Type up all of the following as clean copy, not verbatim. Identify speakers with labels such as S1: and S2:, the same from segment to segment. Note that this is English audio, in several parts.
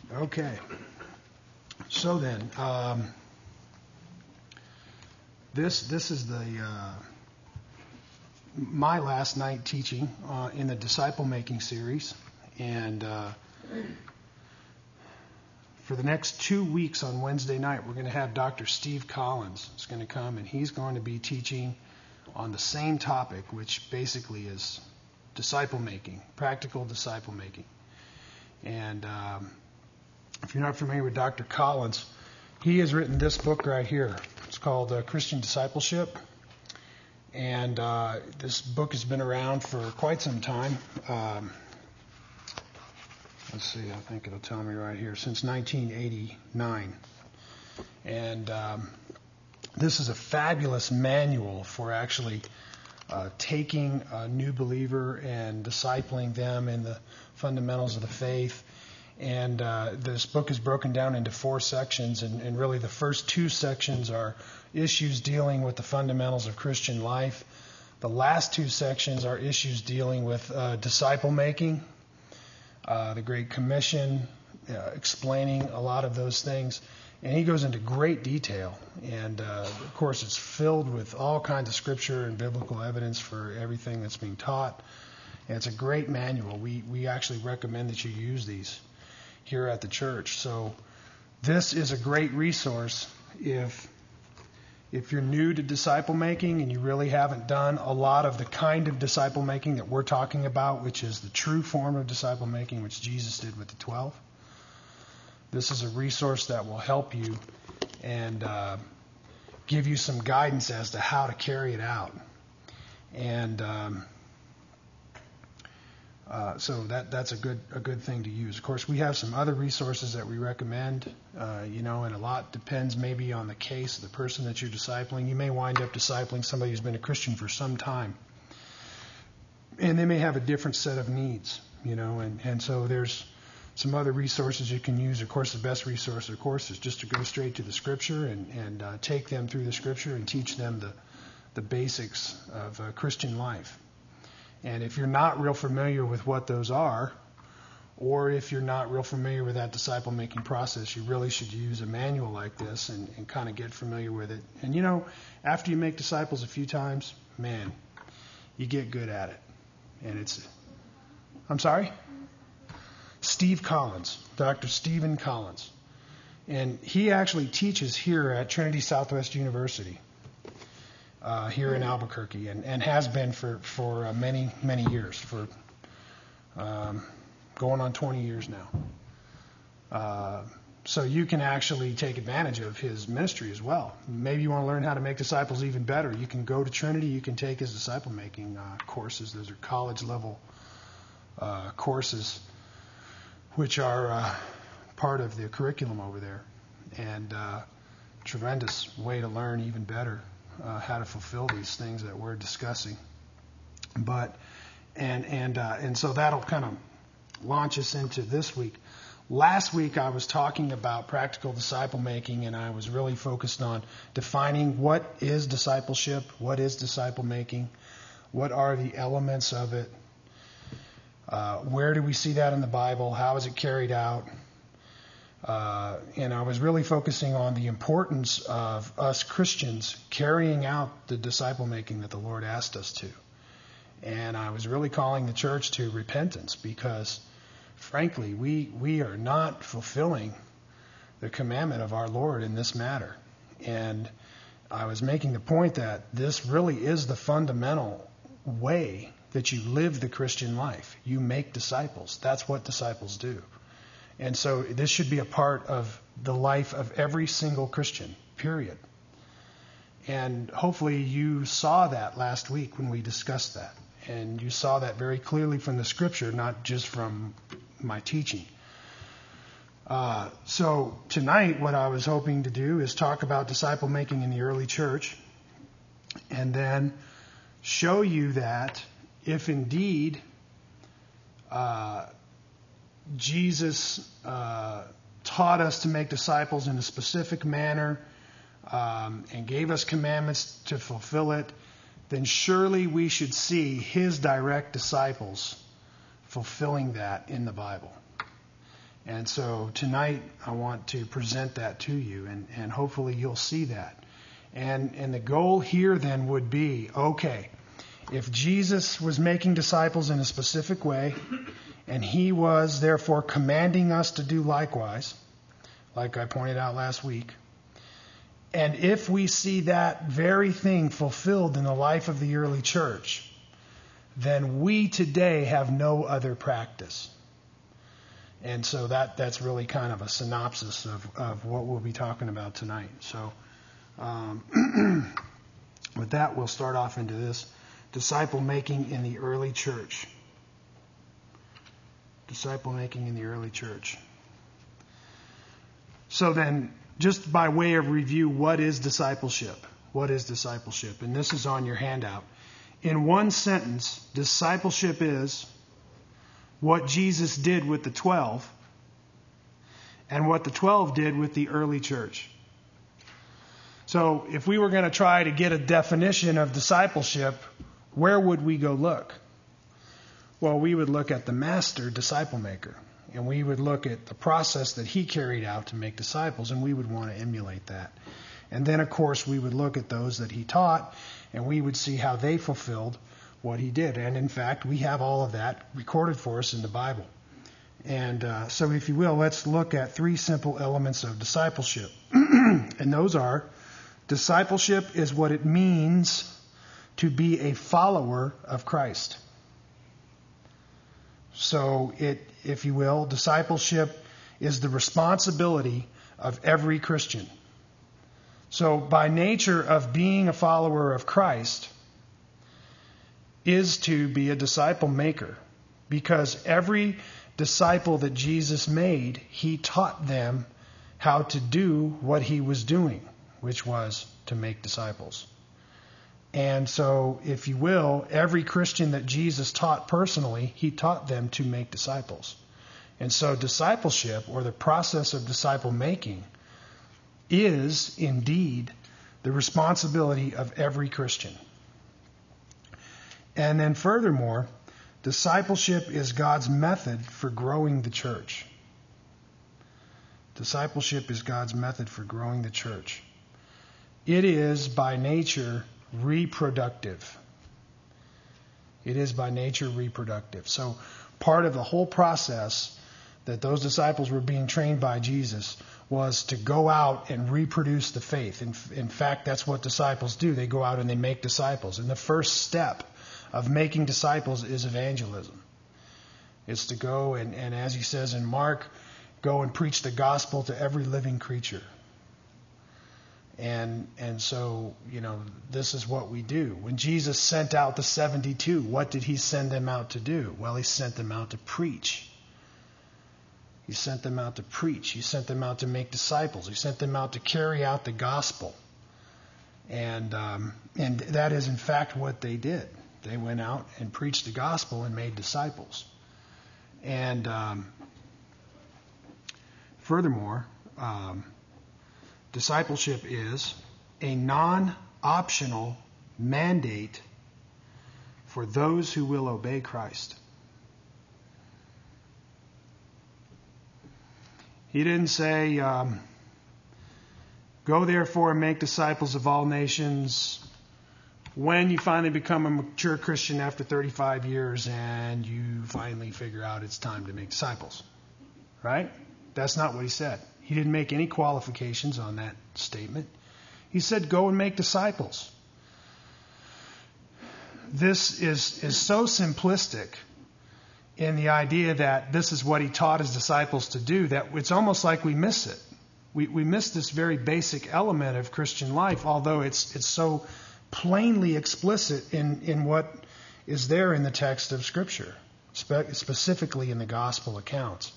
S1: Okay. So then, this is my last night teaching in the disciple making series, and for the next 2 weeks on Wednesday night, we're going to have Dr. Steve Collins is going to come, and he's going to be teaching on the same topic, which basically is disciple making, practical disciple making. And if you're not familiar with Dr. Collins, he has written this book right here. It's called Christian Discipleship. And this book has been around for quite some time. Let's see, I think it'll tell me right here, since 1989. And this is a fabulous manual for actually taking a new believer and discipling them in the fundamentals of the faith. And this book is broken down into 4 sections, and really the first 2 sections are issues dealing with the fundamentals of Christian life. The last 2 sections are issues dealing with disciple making, the Great Commission, explaining a lot of those things. And he goes into great detail. And of course, it's filled with all kinds of scripture and biblical evidence for everything that's being taught. And it's a great manual. We actually recommend that you use these here at the church. So this is a great resource if you're new to disciple making and you really haven't done a lot of the kind of disciple making that we're talking about, which is the true form of disciple making, which Jesus did with the 12. This is a resource that will help you and give you some guidance as to how to carry it out. And so that's a good thing to use. Of course, we have some other resources that we recommend, and a lot depends maybe on the case of the person that you're discipling. You may wind up discipling somebody who's been a Christian for some time, and they may have a different set of needs, and so there's some other resources you can use. Of course, the best resource, of course, is just to go straight to the Scripture and take them through the Scripture and teach them the basics of Christian life. And if you're not real familiar with what those are, or if you're not real familiar with that disciple-making process, you really should use a manual like this and kind of get familiar with it. And, after you make disciples a few times, man, you get good at it. And I'm sorry? Steve Collins, Dr. Stephen Collins. And he actually teaches here at Trinity Southwest University. Here in Albuquerque, and has been for many, many years, for going on 20 years now. So you can actually take advantage of his ministry as well. Maybe you want to learn how to make disciples even better. You can go to Trinity. You can take his disciple-making courses. Those are college-level courses, which are part of the curriculum over there. And tremendous way to learn even better how to fulfill these things that we're discussing. But and so that'll kind of launch us into this week. Last week I was talking about practical disciple making, and I was really focused on defining what is discipleship, what is disciple making, what are the elements of it, where do we see that in the Bible, how is it carried out. And I was really focusing on the importance of us Christians carrying out the disciple making that the Lord asked us to. And I was really calling the church to repentance because, frankly, we are not fulfilling the commandment of our Lord in this matter. And I was making the point that this really is the fundamental way that you live the Christian life. You make disciples. That's what disciples do. And so this should be a part of the life of every single Christian, period. And hopefully you saw that last week when we discussed that. And you saw that very clearly from the Scripture, not just from my teaching. So tonight what I was hoping to do is talk about disciple making in the early church, and then show you that if indeed Jesus taught us to make disciples in a specific manner and gave us commandments to fulfill it, then surely we should see his direct disciples fulfilling that in the Bible. And so tonight I want to present that to you, and hopefully you'll see that. And the goal here then would be, okay, if Jesus was making disciples in a specific way, and he was therefore commanding us to do likewise, like I pointed out last week, and if we see that very thing fulfilled in the life of the early church, then we today have no other practice. And so that's really kind of a synopsis of what we'll be talking about tonight. So with that, we'll start off into this. Disciple making in the early church. Disciple making in the early church. So then, just by way of review, what is discipleship? What is discipleship? And this is on your handout. In one sentence, discipleship is what Jesus did with the 12 and what the 12 did with the early church. So if we were going to try to get a definition of discipleship, where would we go look? Well, we would look at the master disciple maker, and we would look at the process that he carried out to make disciples, and we would want to emulate that. And then, of course, we would look at those that he taught, and we would see how they fulfilled what he did. And in fact, we have all of that recorded for us in the Bible. And so if you will, let's look at three simple elements of discipleship. And those are, discipleship is what it means to be a follower of Christ. So if you will, discipleship is the responsibility of every Christian. So by nature of being a follower of Christ is to be a disciple maker, because every disciple that Jesus made, he taught them how to do what he was doing, which was to make disciples. And so, if you will, every Christian that Jesus taught personally, he taught them to make disciples. And so discipleship, or the process of disciple making, is indeed the responsibility of every Christian. And then furthermore, discipleship is God's method for growing the church. Discipleship is God's method for growing the church. It is by nature reproductive. It is by nature reproductive. So part of the whole process that those disciples were being trained by Jesus was to go out and reproduce the faith. In fact, that's what disciples do. They go out and they make disciples. And the first step of making disciples is evangelism. It's to go and as he says in Mark, go and preach the gospel to every living creature. And so, this is what we do. When Jesus sent out the 72, what did he send them out to do? Well, he sent them out to preach. He sent them out to preach. He sent them out to make disciples. He sent them out to carry out the gospel. And that is, in fact, what they did. They went out and preached the gospel and made disciples. And furthermore, discipleship is a non-optional mandate for those who will obey Christ. He didn't say, go therefore and make disciples of all nations when you finally become a mature Christian after 35 years and you finally figure out it's time to make disciples. Right? That's not what he said. He didn't make any qualifications on that statement. He said, go and make disciples. This is so simplistic in the idea that this is what he taught his disciples to do that it's almost like we miss it. We miss this very basic element of Christian life, although it's so plainly explicit in what is there in the text of Scripture, specifically in the gospel accounts.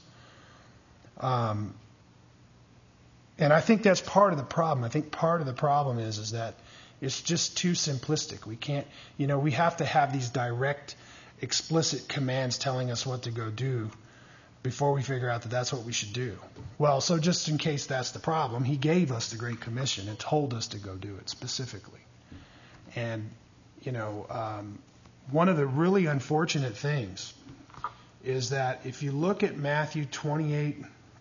S1: And I think that's part of the problem. I think part of the problem is that it's just too simplistic. We can't, we have to have these direct, explicit commands telling us what to go do before we figure out that that's what we should do. Well, so just in case that's the problem, he gave us the Great Commission and told us to go do it specifically. And, one of the really unfortunate things is that if you look at Matthew 28,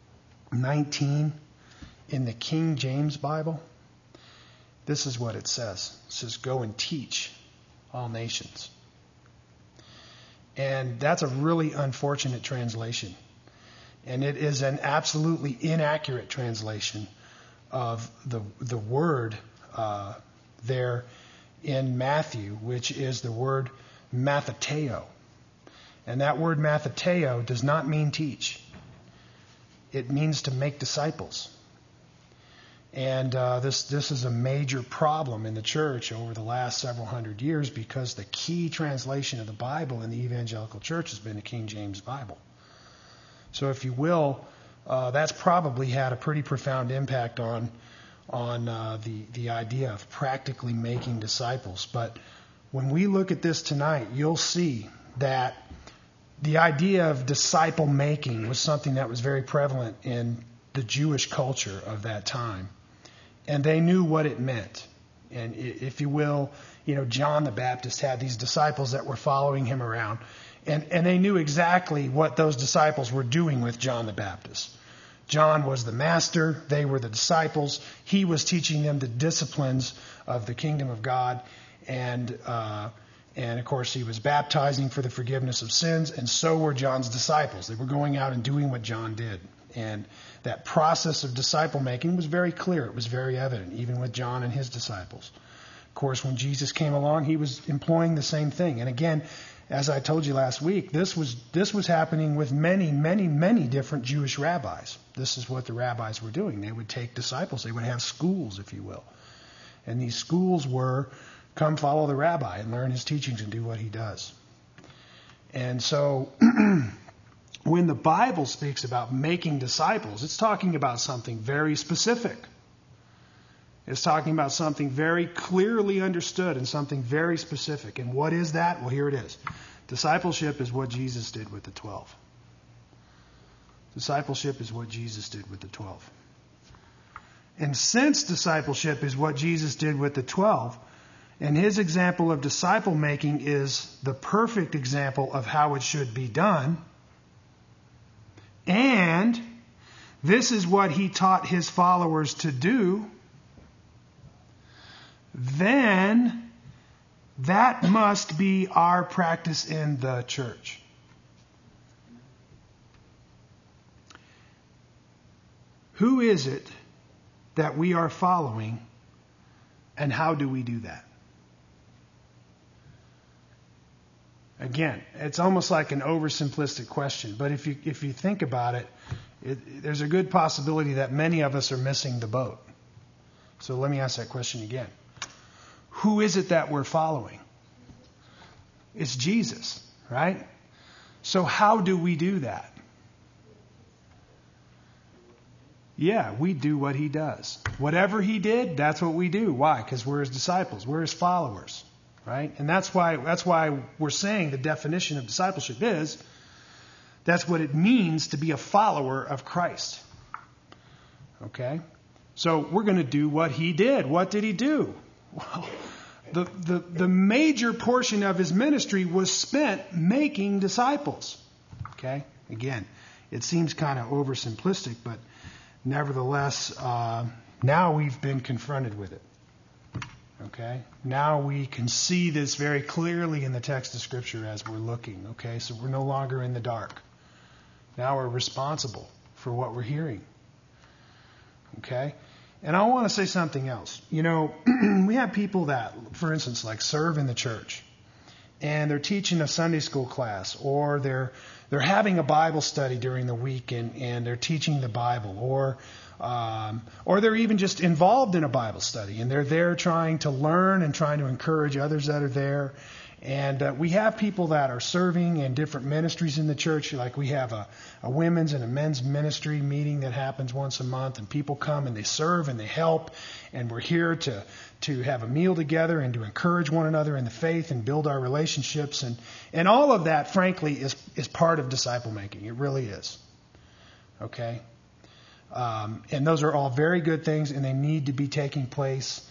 S1: 19 in the King James Bible, this is what it says. It says, "Go and teach all nations." And that's a really unfortunate translation. And it is an absolutely inaccurate translation of the word there in Matthew, which is the word matheteo. And that word matheteo does not mean teach. It means to make disciples. And this is a major problem in the church over the last several hundred years, because the key translation of the Bible in the evangelical church has been the King James Bible. So if you will, that's probably had a pretty profound impact on the idea of practically making disciples. But when we look at this tonight, you'll see that the idea of disciple making was something that was very prevalent in the Jewish culture of that time. And they knew what it meant. And if you will, John the Baptist had these disciples that were following him around. And they knew exactly what those disciples were doing with John the Baptist. John was the master. They were the disciples. He was teaching them the disciplines of the kingdom of God. And of course, he was baptizing for the forgiveness of sins. And so were John's disciples. They were going out and doing what John did. And that process of disciple making was very clear. It was very evident, even with John and his disciples. Of course, when Jesus came along, he was employing the same thing. And again, as I told you last week, this was happening with many, many, many different Jewish rabbis. This is what the rabbis were doing. They would take disciples. They would have schools, if you will. And these schools were, come follow the rabbi and learn his teachings and do what he does. And so when the Bible speaks about making disciples, it's talking about something very specific. It's talking about something very clearly understood and something very specific. And what is that? Well, here it is. Discipleship is what Jesus did with the 12. Discipleship is what Jesus did with the 12. And since discipleship is what Jesus did with the 12, and his example of disciple making is the perfect example of how it should be done, and this is what he taught his followers to do, then that must be our practice in the church. Who is it that we are following, and how do we do that? Again, it's almost like an oversimplistic question, but if you think about it, there's a good possibility that many of us are missing the boat. So let me ask that question again. Who is it that we're following? It's Jesus, right? So how do we do that? Yeah, we do what he does. Whatever he did, that's what we do. Why? Because we're his disciples. We're his followers, right? And that's why we're saying the definition of discipleship is that's what it means to be a follower of Christ. Okay? So we're going to do what he did. What did he do? Well, the major portion of his ministry was spent making disciples. Okay? Again, it seems kind of oversimplistic, but nevertheless, now we've been confronted with it. Okay? Now we can see this very clearly in the text of Scripture as we're looking. Okay? So we're no longer in the dark. Now we're responsible for what we're hearing. Okay? And I want to say something else. We have people that, for instance, like serve in the church, and they're teaching a Sunday school class, or they're having a Bible study during the week, and they're teaching the Bible, or they're even just involved in a Bible study, and they're there trying to learn and trying to encourage others that are there. And we have people that are serving in different ministries in the church. Like we have a women's and a men's ministry meeting that happens once a month, and people come and they serve and they help, and we're here to have a meal together and to encourage one another in the faith and build our relationships. And all of that, frankly, is part of disciple making. It really is. Okay? And those are all very good things, and they need to be taking place.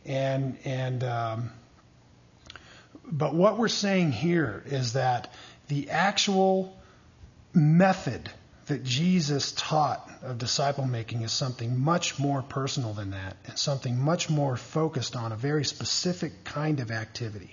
S1: But what we're saying here is that the actual method that Jesus taught of disciple making is something much more personal than that, and something much more focused on a very specific kind of activity.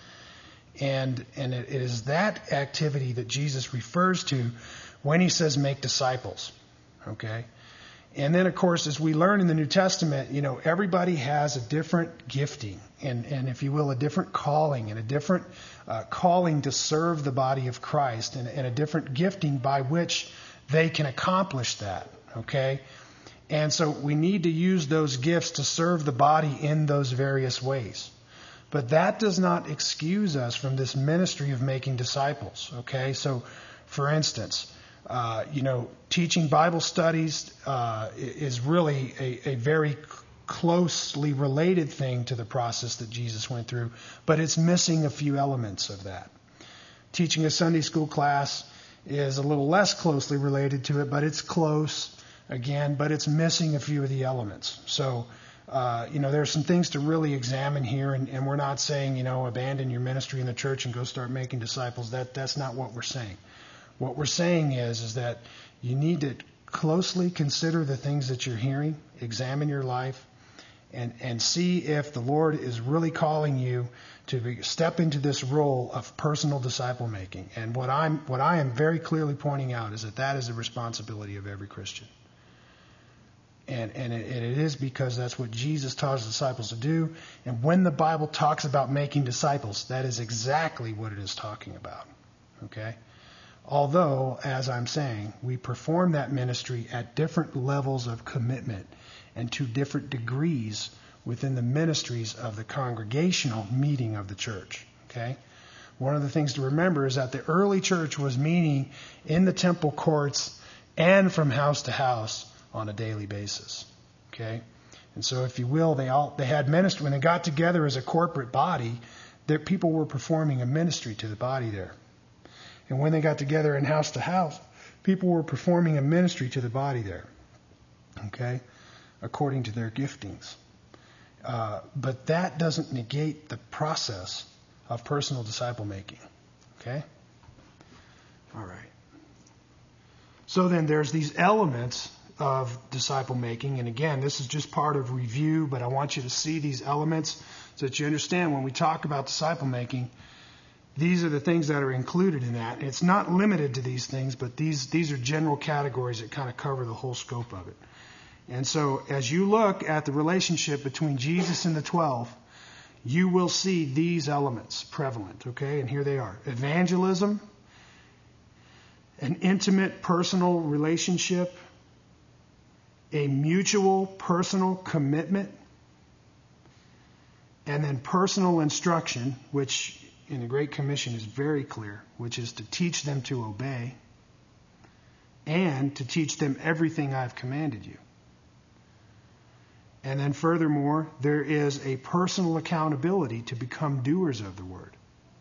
S1: And it is that activity that Jesus refers to when he says make disciples. Okay? And then, of course, as we learn in the New Testament, everybody has a different gifting and if you will, a different calling and a different calling to serve the body of Christ and a different gifting by which they can accomplish that. Okay? And so we need to use those gifts to serve the body in those various ways. But that does not excuse us from this ministry of making disciples. Okay? So, for instance, teaching Bible studies is really a very closely related thing to the process that Jesus went through, but it's missing a few elements of that. Teaching a Sunday school class is a little less closely related to it, but it's close again, but it's missing a few of the elements. So, there's some things to really examine here, and we're not saying, abandon your ministry in the church and go start making disciples. That's not what we're saying. What we're saying is that you need to closely consider the things that you're hearing, examine your life, and see if the Lord is really calling you to step into this role of personal disciple making. And what I am very clearly pointing out is that is the responsibility of every Christian. And it is because that's what Jesus taught his disciples to do. And when the Bible talks about making disciples, that is exactly what it is talking about. Okay? Although, as I'm saying, we perform that ministry at different levels of commitment and to different degrees within the ministries of the congregational meeting of the church. Okay? One of the things to remember is that the early church was meeting in the temple courts and from house to house on a daily basis. Okay? And so, if you will, they had ministry. When they got together as a corporate body, their people were performing a ministry to the body there. And when they got together in house to house, people were performing a ministry to the body there. Okay? According to their giftings. But that doesn't negate the process of personal disciple making. Okay? All right. So then there's these elements of disciple making. And again, this is just part of review, but I want you to see these elements so that you understand when we talk about disciple making, these are the things that are included in that. And it's not limited to these things, but these are general categories that kind of cover the whole scope of it. And so as you look at the relationship between Jesus and the 12, you will see these elements prevalent. Okay? And here they are. Evangelism, an intimate personal relationship, a mutual personal commitment, and then personal instruction, which in the Great Commission is very clear, which is to teach them to obey and to teach them everything I've commanded you. And then furthermore, there is a personal accountability to become doers of the word.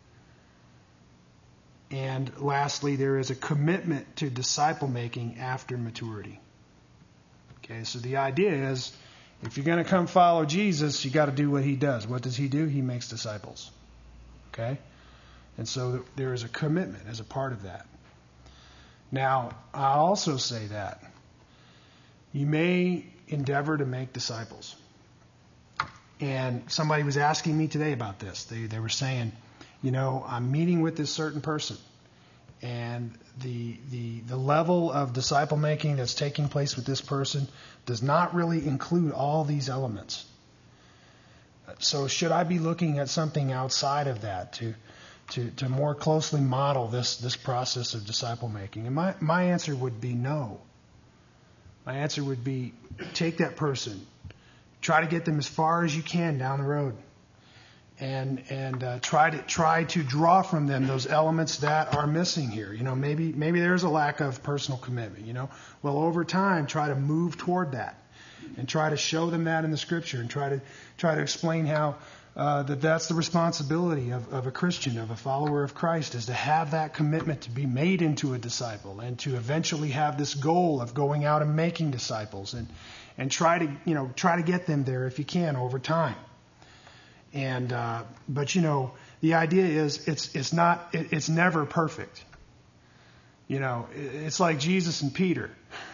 S1: And lastly, there is a commitment to disciple making after maturity. Okay, so the idea is, if you're going to come follow Jesus, you got to do what he does. What does he do? He makes disciples. Okay? And so there is a commitment as a part of that. Now, I'll also say that you may endeavor to make disciples. And somebody was asking me today about this. They were saying, I'm meeting with this certain person. And the level of disciple making that's taking place with this person does not really include all these elements. So should I be looking at something outside of that to more closely model this process of disciple making? And my answer would be no. My answer would be take that person, try to get them as far as you can down the road. And try to draw from them those elements that are missing here. Maybe there's a lack of personal commitment. Well, over time, try to move toward that, and try to show them that in the Scripture, and try to explain how that's the responsibility of a Christian, of a follower of Christ, is to have that commitment to be made into a disciple, and to eventually have this goal of going out and making disciples, and try to get them there if you can over time. And but the idea is it's never perfect. It's like Jesus and Peter.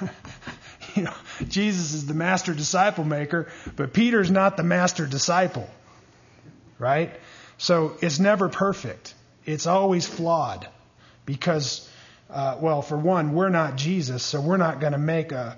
S1: Jesus is the master disciple maker, but Peter's not the master disciple, right? So it's never perfect. It's always flawed because, for one, we're not Jesus, so we're not going to make an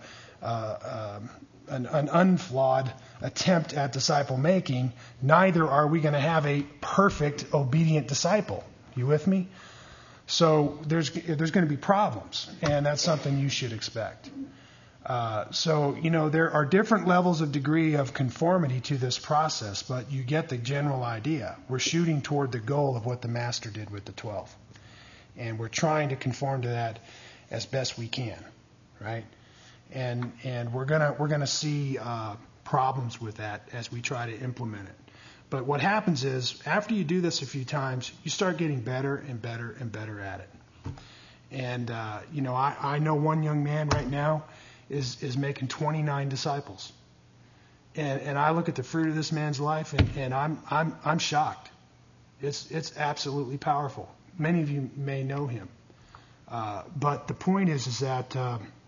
S1: unflawed attempt at disciple making. Neither are we going to have a perfect, obedient disciple. You with me? So there's going to be problems, and that's something you should expect. There are different levels of degree of conformity to this process, but you get the general idea. We're shooting toward the goal of what the Master did with the 12. And we're trying to conform to that as best we can, right? And we're gonna see problems with that as we try to implement it. But what happens is, after you do this a few times, you start getting better and better and better at it. And I know one young man right now is making 29 disciples, and I look at the fruit of this man's life, and I'm shocked. It's absolutely powerful. Many of you may know him, but the point is that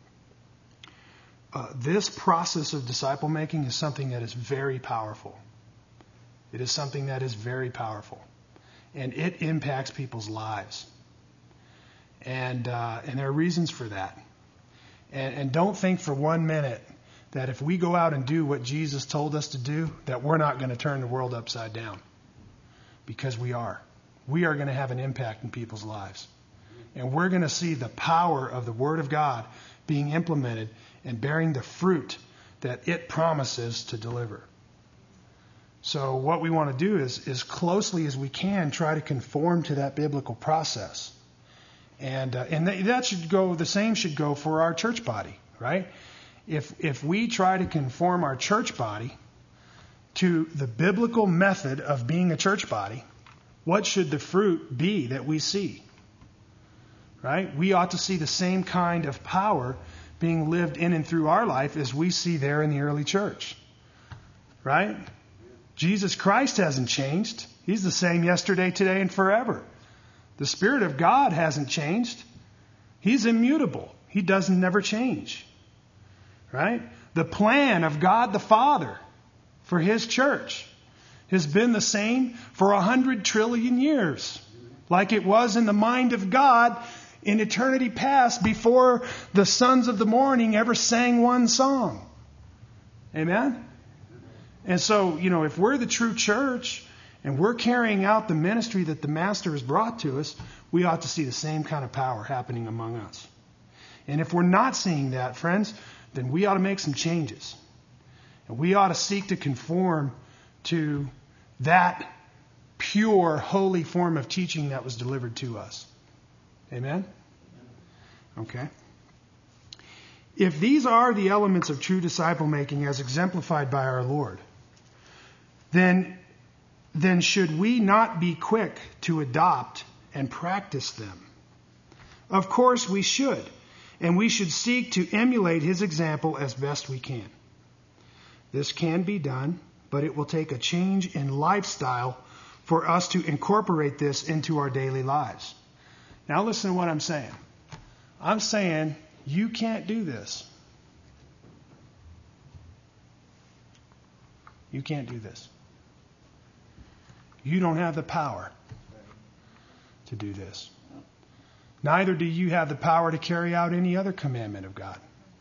S1: this process of disciple making is something that is very powerful. It is something that is very powerful, and it impacts people's lives. And there are reasons for that. And don't think for 1 minute that if we go out and do what Jesus told us to do, that we're not going to turn the world upside down. Because we are. We are going to have an impact in people's lives. And we're going to see the power of the Word of God being implemented and bearing the fruit that it promises to deliver. So what we want to do is, as closely as we can, try to conform to that biblical process. And that should go, the same should go for our church body, right? If we try to conform our church body to the biblical method of being a church body, what should the fruit be that we see? Right? We ought to see the same kind of power being lived in and through our life as we see there in the early church. Right? Jesus Christ hasn't changed. He's the same yesterday, today, and forever. The Spirit of God hasn't changed. He's immutable. He doesn't never change. Right? The plan of God the Father for His church has been the same for 100 trillion years. Like it was in the mind of God in eternity past before the sons of the morning ever sang one song. Amen? And so, if we're the true church, and we're carrying out the ministry that the Master has brought to us, we ought to see the same kind of power happening among us. And if we're not seeing that, friends, then we ought to make some changes. And we ought to seek to conform to that pure, holy form of teaching that was delivered to us. Amen? Okay. If these are the elements of true disciple making as exemplified by our Lord, then should we not be quick to adopt and practice them? Of course we should, and we should seek to emulate His example as best we can. This can be done, but it will take a change in lifestyle for us to incorporate this into our daily lives. Now listen to what I'm saying. I'm saying you can't do this. You can't do this. You don't have the power to do this. Neither do you have the power to carry out any other commandment of God.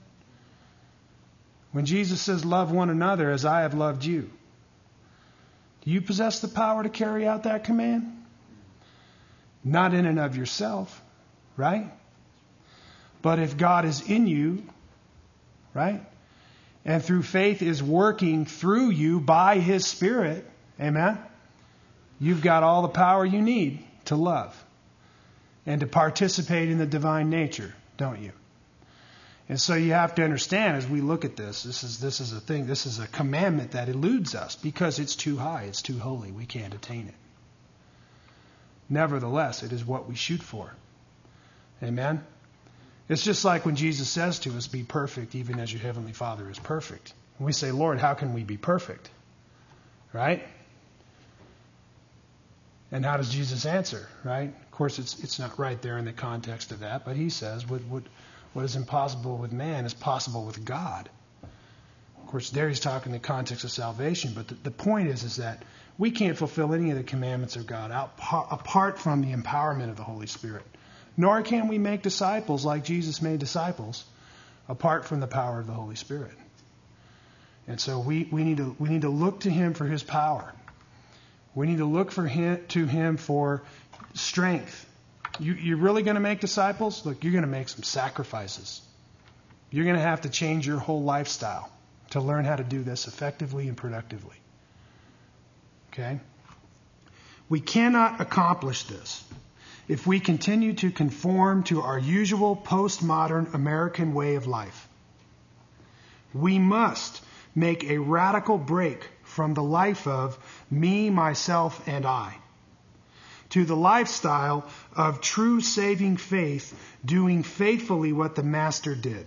S1: When Jesus says, love one another as I have loved you, do you possess the power to carry out that command? Not in and of yourself, right? But if God is in you, right? And through faith is working through you by His Spirit, amen? You've got all the power you need to love and to participate in the divine nature, don't you? And so you have to understand as we look at this is a thing, this is a commandment that eludes us because it's too high, it's too holy, we can't attain it. Nevertheless, it is what we shoot for. Amen? It's just like when Jesus says to us, be perfect even as your heavenly Father is perfect. And we say, Lord, how can we be perfect? Right? And how does Jesus answer, right? course, it's not right there in the context of that, but he says what is impossible with man is possible with God. Of course, there he's talking in the context of salvation, but the point is that we can't fulfill any of the commandments of God apart from the empowerment of the Holy Spirit. Nor can we make disciples like Jesus made disciples apart from the power of the Holy Spirit. And so we need to look to him for his power. We need to look to him for strength. You're really going to make disciples? Look, you're going to make some sacrifices. You're going to have to change your whole lifestyle to learn how to do this effectively and productively. Okay? We cannot accomplish this if we continue to conform to our usual postmodern American way of life. We must make a radical break from the life of me, myself, and I to the lifestyle of true saving faith, doing faithfully what the Master did.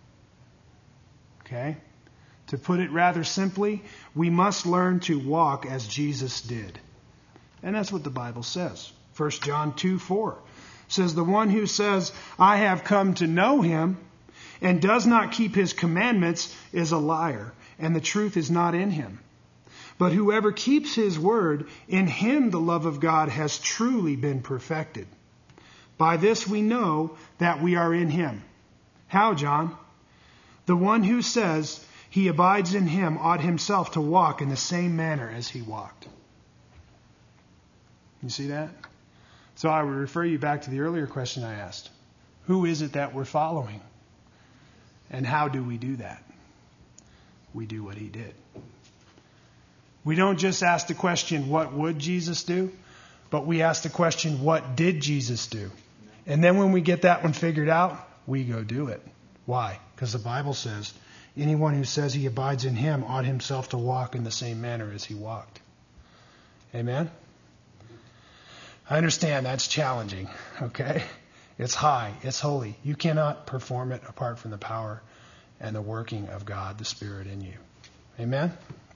S1: Okay? To put it rather simply, we must learn to walk as Jesus did. And that's what the Bible says. 1 John 2:4 says, the one who says, I have come to know him, and does not keep his commandments is a liar, and the truth is not in him. But whoever keeps his word, in him the love of God has truly been perfected. By this we know that we are in him. How, John? The one who says he abides in him ought himself to walk in the same manner as he walked. You see that? So I would refer you back to the earlier question I asked. Who is it that we're following? And how do we do that? We do what he did. We don't just ask the question, what would Jesus do? But we ask the question, what did Jesus do? And then when we get that one figured out, we go do it. Why? Because the Bible says, anyone who says he abides in him ought himself to walk in the same manner as he walked. Amen? I understand that's challenging, okay? It's high, it's holy. You cannot perform it apart from the power and the working of God, the Spirit in you. Amen?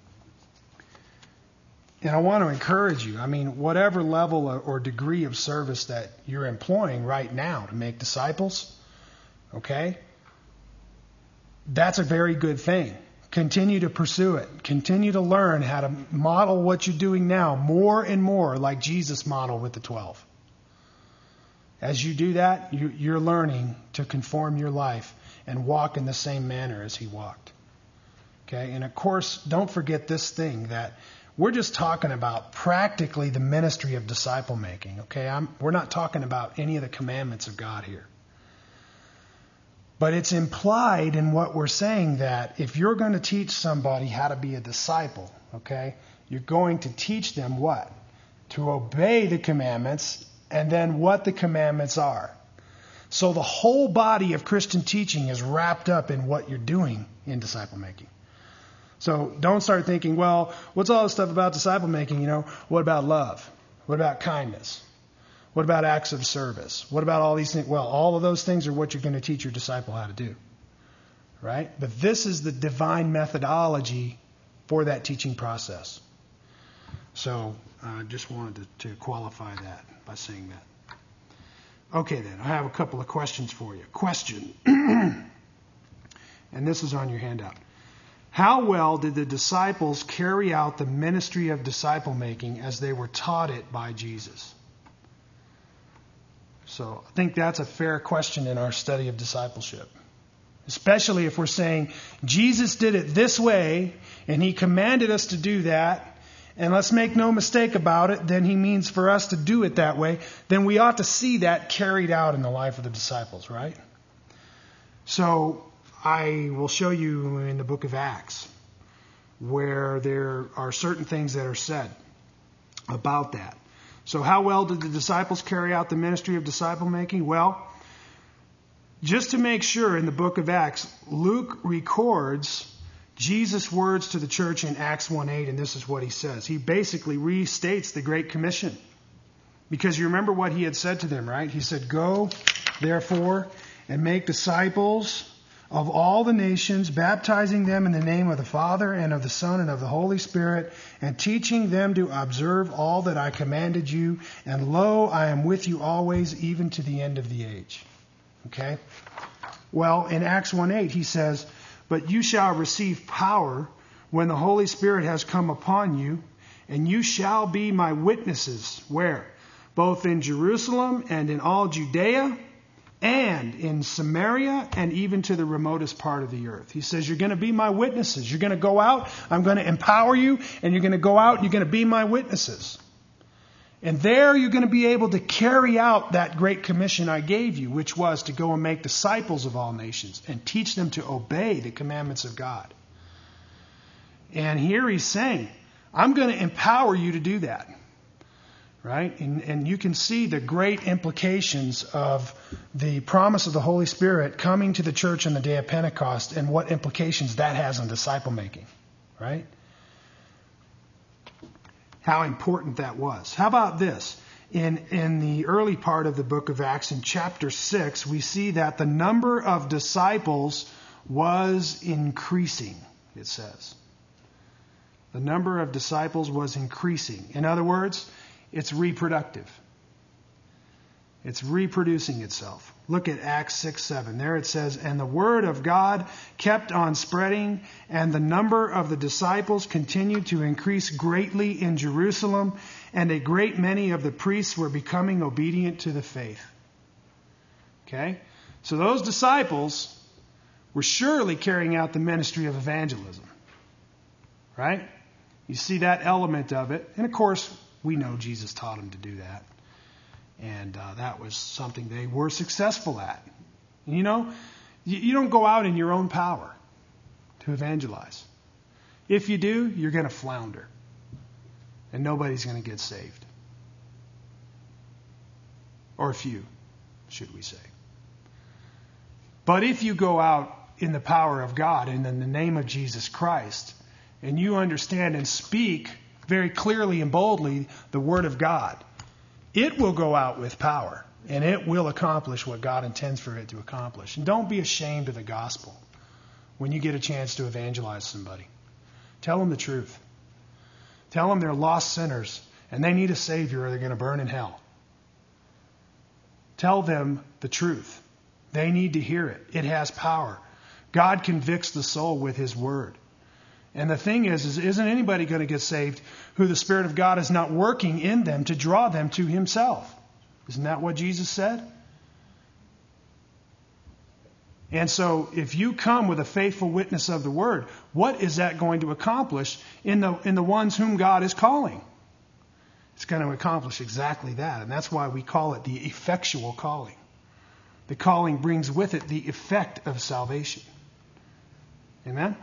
S1: And I want to encourage you, whatever level or degree of service that you're employing right now to make disciples, okay, that's a very good thing. Continue to pursue it. Continue to learn how to model what you're doing now more and more like Jesus modeled with the 12. As you do that, you're learning to conform your life and walk in the same manner as he walked. Okay, and of course, don't forget this thing that we're just talking about practically the ministry of disciple making. Okay, we're not talking about any of the commandments of God here. But it's implied in what we're saying that if you're going to teach somebody how to be a disciple, okay, you're going to teach them what? To obey the commandments and then what the commandments are. So the whole body of Christian teaching is wrapped up in what you're doing in disciple making. So don't start thinking, well, what's all this stuff about disciple making? What about love? What about kindness? What about acts of service? What about all these things? Well, all of those things are what you're going to teach your disciple how to do. Right? But this is the divine methodology for that teaching process. So I just wanted to qualify that by saying that. Okay then, I have a couple of questions for you. Question. And this is on your handout. How well did the disciples carry out the ministry of disciple making as they were taught it by Jesus? So I think that's a fair question in our study of discipleship. Especially if we're saying Jesus did it this way and he commanded us to do that, and let's make no mistake about it, then he means for us to do it that way, then we ought to see that carried out in the life of the disciples, right? So I will show you in the book of Acts where there are certain things that are said about that. So how well did the disciples carry out the ministry of disciple making? Well, just to make sure, in the book of Acts, Luke records Jesus' words to the church in Acts 1:8, and this is what he says. He basically restates the Great Commission. Because you remember what he had said to them, right? He said, go, therefore, and make disciples of all the nations, baptizing them in the name of the Father and of the Son and of the Holy Spirit, and teaching them to observe all that I commanded you. And lo, I am with you always, even to the end of the age. Okay? Well, in Acts 1:8, he says, but you shall receive power when the Holy Spirit has come upon you, and you shall be my witnesses. Where? Both in Jerusalem and in all Judea, and in Samaria, and even to the remotest part of the earth. He says, you're going to be my witnesses. You're going to go out, I'm going to empower you, and you're going to go out and you're going to be my witnesses. And there you're going to be able to carry out that great commission I gave you, which was to go and make disciples of all nations and teach them to obey the commandments of God. And here he's saying, I'm going to empower you to do that. Right? And you can see the great implications of the promise of the Holy Spirit coming to the church on the day of Pentecost and what implications that has on disciple making. Right? How important that was. How about this? In the early part of the book of Acts, in chapter 6, we see that the number of disciples was increasing, it says. The number of disciples was increasing. In other words, it's reproductive. It's reproducing itself. Look at Acts 6:7. There it says, and the word of God kept on spreading, and the number of the disciples continued to increase greatly in Jerusalem, and a great many of the priests were becoming obedient to the faith. Okay? So those disciples were surely carrying out the ministry of evangelism. Right? You see that element of it. And of course, we know Jesus taught them to do that. And that was something they were successful at. And you know, you don't go out in your own power to evangelize. If you do, you're going to flounder. And nobody's going to get saved. Or few, should we say. But if you go out in the power of God and in the name of Jesus Christ, and you understand and speak very clearly and boldly the Word of God, it will go out with power, and it will accomplish what God intends for it to accomplish. And don't be ashamed of the gospel when you get a chance to evangelize somebody. Tell them the truth. Tell them they're lost sinners, and they need a Savior or they're going to burn in hell. Tell them the truth. They need to hear it. It has power. God convicts the soul with His Word. And the thing is isn't anybody going to get saved who the Spirit of God is not working in them to draw them to Himself? Isn't that what Jesus said? And so if you come with a faithful witness of the Word, what is that going to accomplish in the ones whom God is calling? It's going to accomplish exactly that. And that's why we call it the effectual calling. The calling brings with it the effect of salvation. Amen?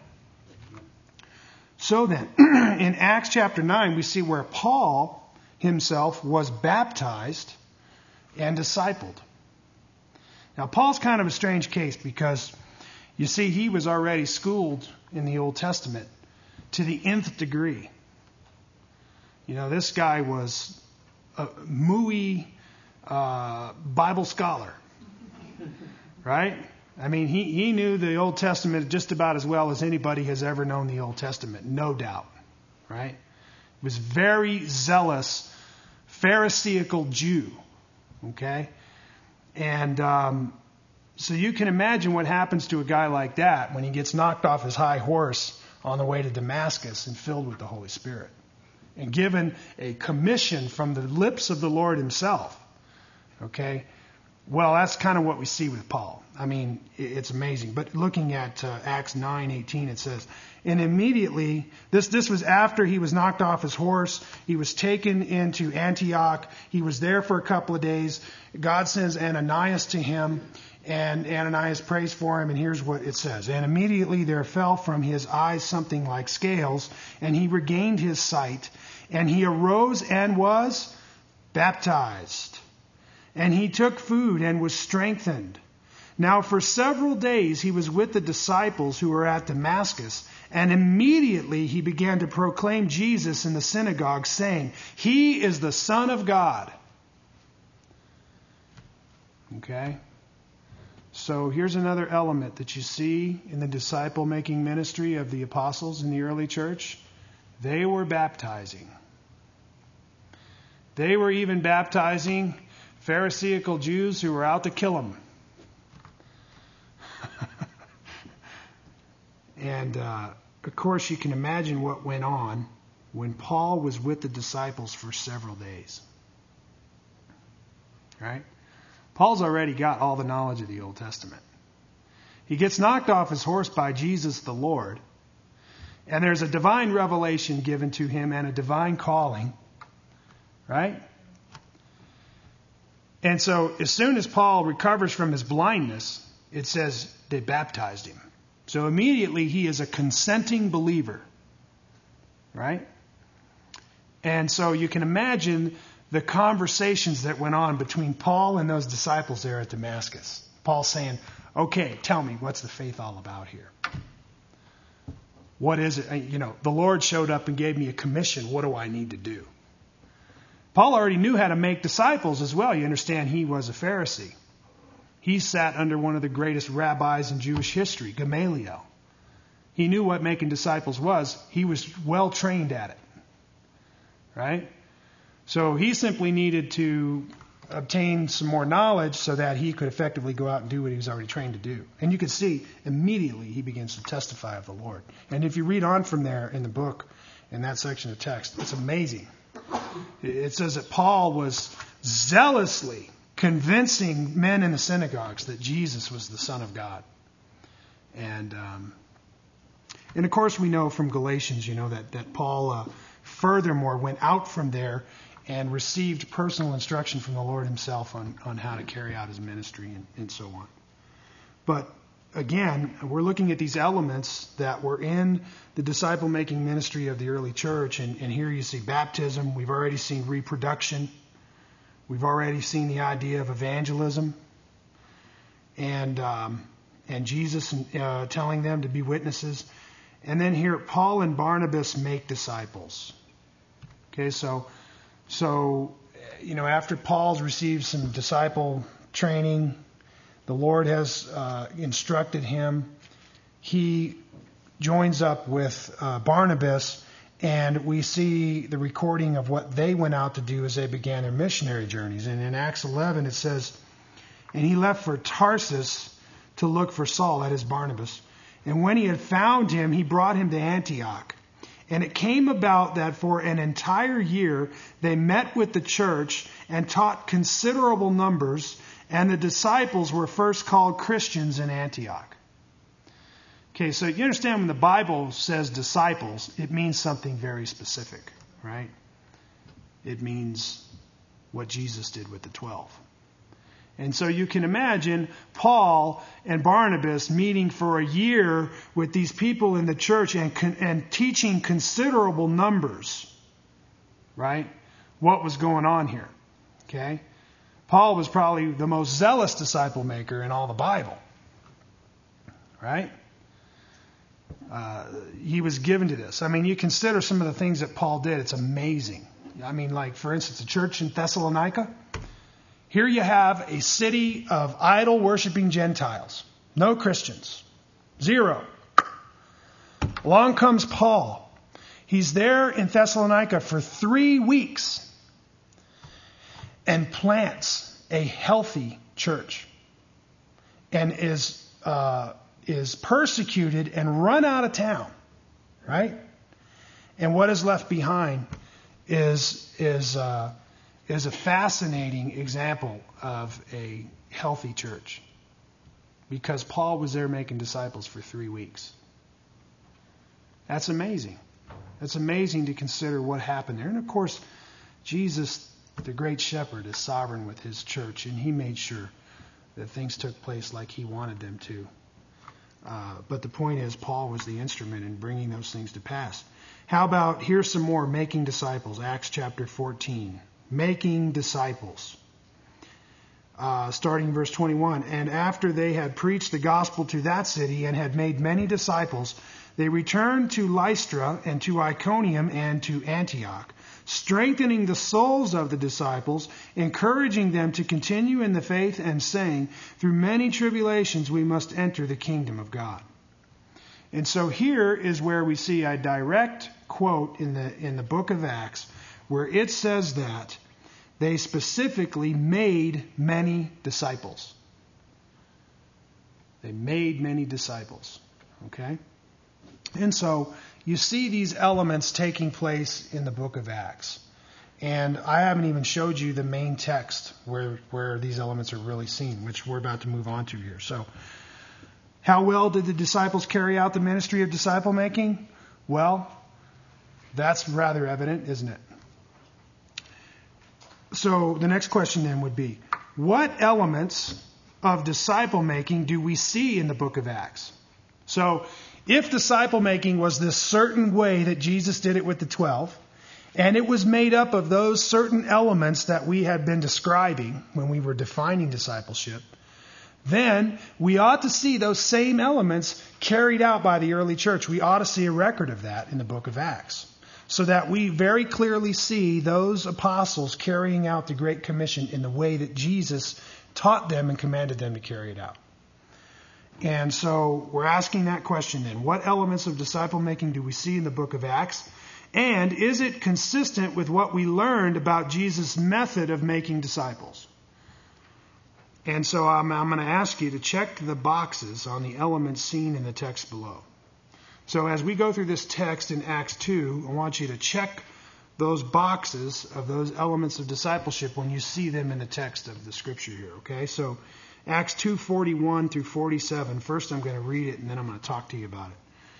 S1: So then, in Acts chapter 9, we see where Paul himself was baptized and discipled. Now, Paul's kind of a strange case because, you see, he was already schooled in the Old Testament to the nth degree. You know, this guy was a muy Bible scholar, right? I mean, he knew the Old Testament just about as well as anybody has ever known the Old Testament, no doubt, right? He was very zealous, Pharisaical Jew, okay? And so you can imagine what happens to a guy like that when he gets knocked off his high horse on the way to Damascus and filled with the Holy Spirit and given a commission from the lips of the Lord Himself, okay? Well, that's kind of what we see with Paul. I mean, it's amazing. But looking at Acts 9:18, it says, and immediately, this was after he was knocked off his horse. He was taken into Antioch. He was there for a couple of days. God sends Ananias to him, and Ananias prays for him, and here's what it says. And immediately there fell from his eyes something like scales, and he regained his sight, and he arose and was baptized. And he took food and was strengthened. Now for several days he was with the disciples who were at Damascus, and immediately he began to proclaim Jesus in the synagogue, saying, He is the Son of God. Okay? So here's another element that you see in the disciple-making ministry of the apostles in the early church. They were baptizing. They were even baptizing Pharisaical Jews who were out to kill them. And, of course, you can imagine what went on when Paul was with the disciples for several days. Right? Paul's already got all the knowledge of the Old Testament. He gets knocked off his horse by Jesus the Lord, and there's a divine revelation given to him and a divine calling. Right? And so as soon as Paul recovers from his blindness, it says they baptized him. So immediately he is a consenting believer. Right? And so you can imagine the conversations that went on between Paul and those disciples there at Damascus. Paul saying, okay, tell me, what's the faith all about here? What is it? The Lord showed up and gave me a commission. What do I need to do? Paul already knew how to make disciples as well. You understand, he was a Pharisee. He sat under one of the greatest rabbis in Jewish history, Gamaliel. He knew what making disciples was. He was well trained at it. Right? So he simply needed to obtain some more knowledge so that he could effectively go out and do what he was already trained to do. And you can see immediately he begins to testify of the Lord. And if you read on from there in the book, in that section of text, it's amazing. It says that Paul was zealously convincing men in the synagogues that Jesus was the Son of God. And of course we know from Galatians, that Paul furthermore went out from there and received personal instruction from the Lord himself on how to carry out his ministry and so on. But again, we're looking at these elements that were in the disciple-making ministry of the early church. And here you see baptism. We've already seen reproduction. We've already seen the idea of evangelism. And Jesus telling them to be witnesses. And then here, Paul and Barnabas make disciples. Okay, so after Paul's received some disciple training, the Lord has instructed him. He joins up with Barnabas, and we see the recording of what they went out to do as they began their missionary journeys. And in Acts 11 it says, and he left for Tarsus to look for Saul, that is Barnabas. And when he had found him, he brought him to Antioch. And it came about that for an entire year they met with the church and taught considerable numbers, and the disciples were first called Christians in Antioch. Okay, so you understand when the Bible says disciples, it means something very specific, right? It means what Jesus did with the 12. And so you can imagine Paul and Barnabas meeting for a year with these people in the church and teaching considerable numbers, right? What was going on here, okay? Paul was probably the most zealous disciple maker in all the Bible, right? He was given to this. I mean, you consider some of the things that Paul did, it's amazing. I mean, like, for instance, the church in Thessalonica. Here you have a city of idol-worshiping Gentiles. No Christians. Zero. Along comes Paul. He's there in Thessalonica for 3 weeks and plants a healthy church and is persecuted and run out of town. Right? And what is left behind is a fascinating example of a healthy church, because Paul was there making disciples for 3 weeks. That's amazing. That's amazing to consider what happened there. And of course, Jesus, the great shepherd, is sovereign with his church, and he made sure that things took place like he wanted them to. But the point is, Paul was the instrument in bringing those things to pass. How about, here's some more making disciples, Acts chapter 14. Making disciples. Starting in verse 21. And after they had preached the gospel to that city and had made many disciples, they returned to Lystra and to Iconium and to Antioch, strengthening the souls of the disciples, encouraging them to continue in the faith, and saying, through many tribulations we must enter the kingdom of God. And so here is where we see a direct quote in the book of Acts where it says that they specifically made many disciples. They made many disciples. Okay? And so you see these elements taking place in the book of Acts. And I haven't even showed you the main text where these elements are really seen, which we're about to move on to here. So, how well did the disciples carry out the ministry of disciple making? Well, that's rather evident, isn't it? So the next question then would be, what elements of disciple making do we see in the book of Acts? So if disciple making was this certain way that Jesus did it with the 12, and it was made up of those certain elements that we had been describing when we were defining discipleship, then we ought to see those same elements carried out by the early church. We ought to see a record of that in the book of Acts, so that we very clearly see those apostles carrying out the Great Commission in the way that Jesus taught them and commanded them to carry it out. And so we're asking that question then. What elements of disciple making do we see in the book of Acts? And is it consistent with what we learned about Jesus' method of making disciples? And so I'm going to ask you to check the boxes on the elements seen in the text below. So as we go through this text in Acts 2, I want you to check those boxes of those elements of discipleship when you see them in the text of the scripture here. Okay, so Acts 2:41 through 47. First I'm going to read it and then I'm going to talk to you about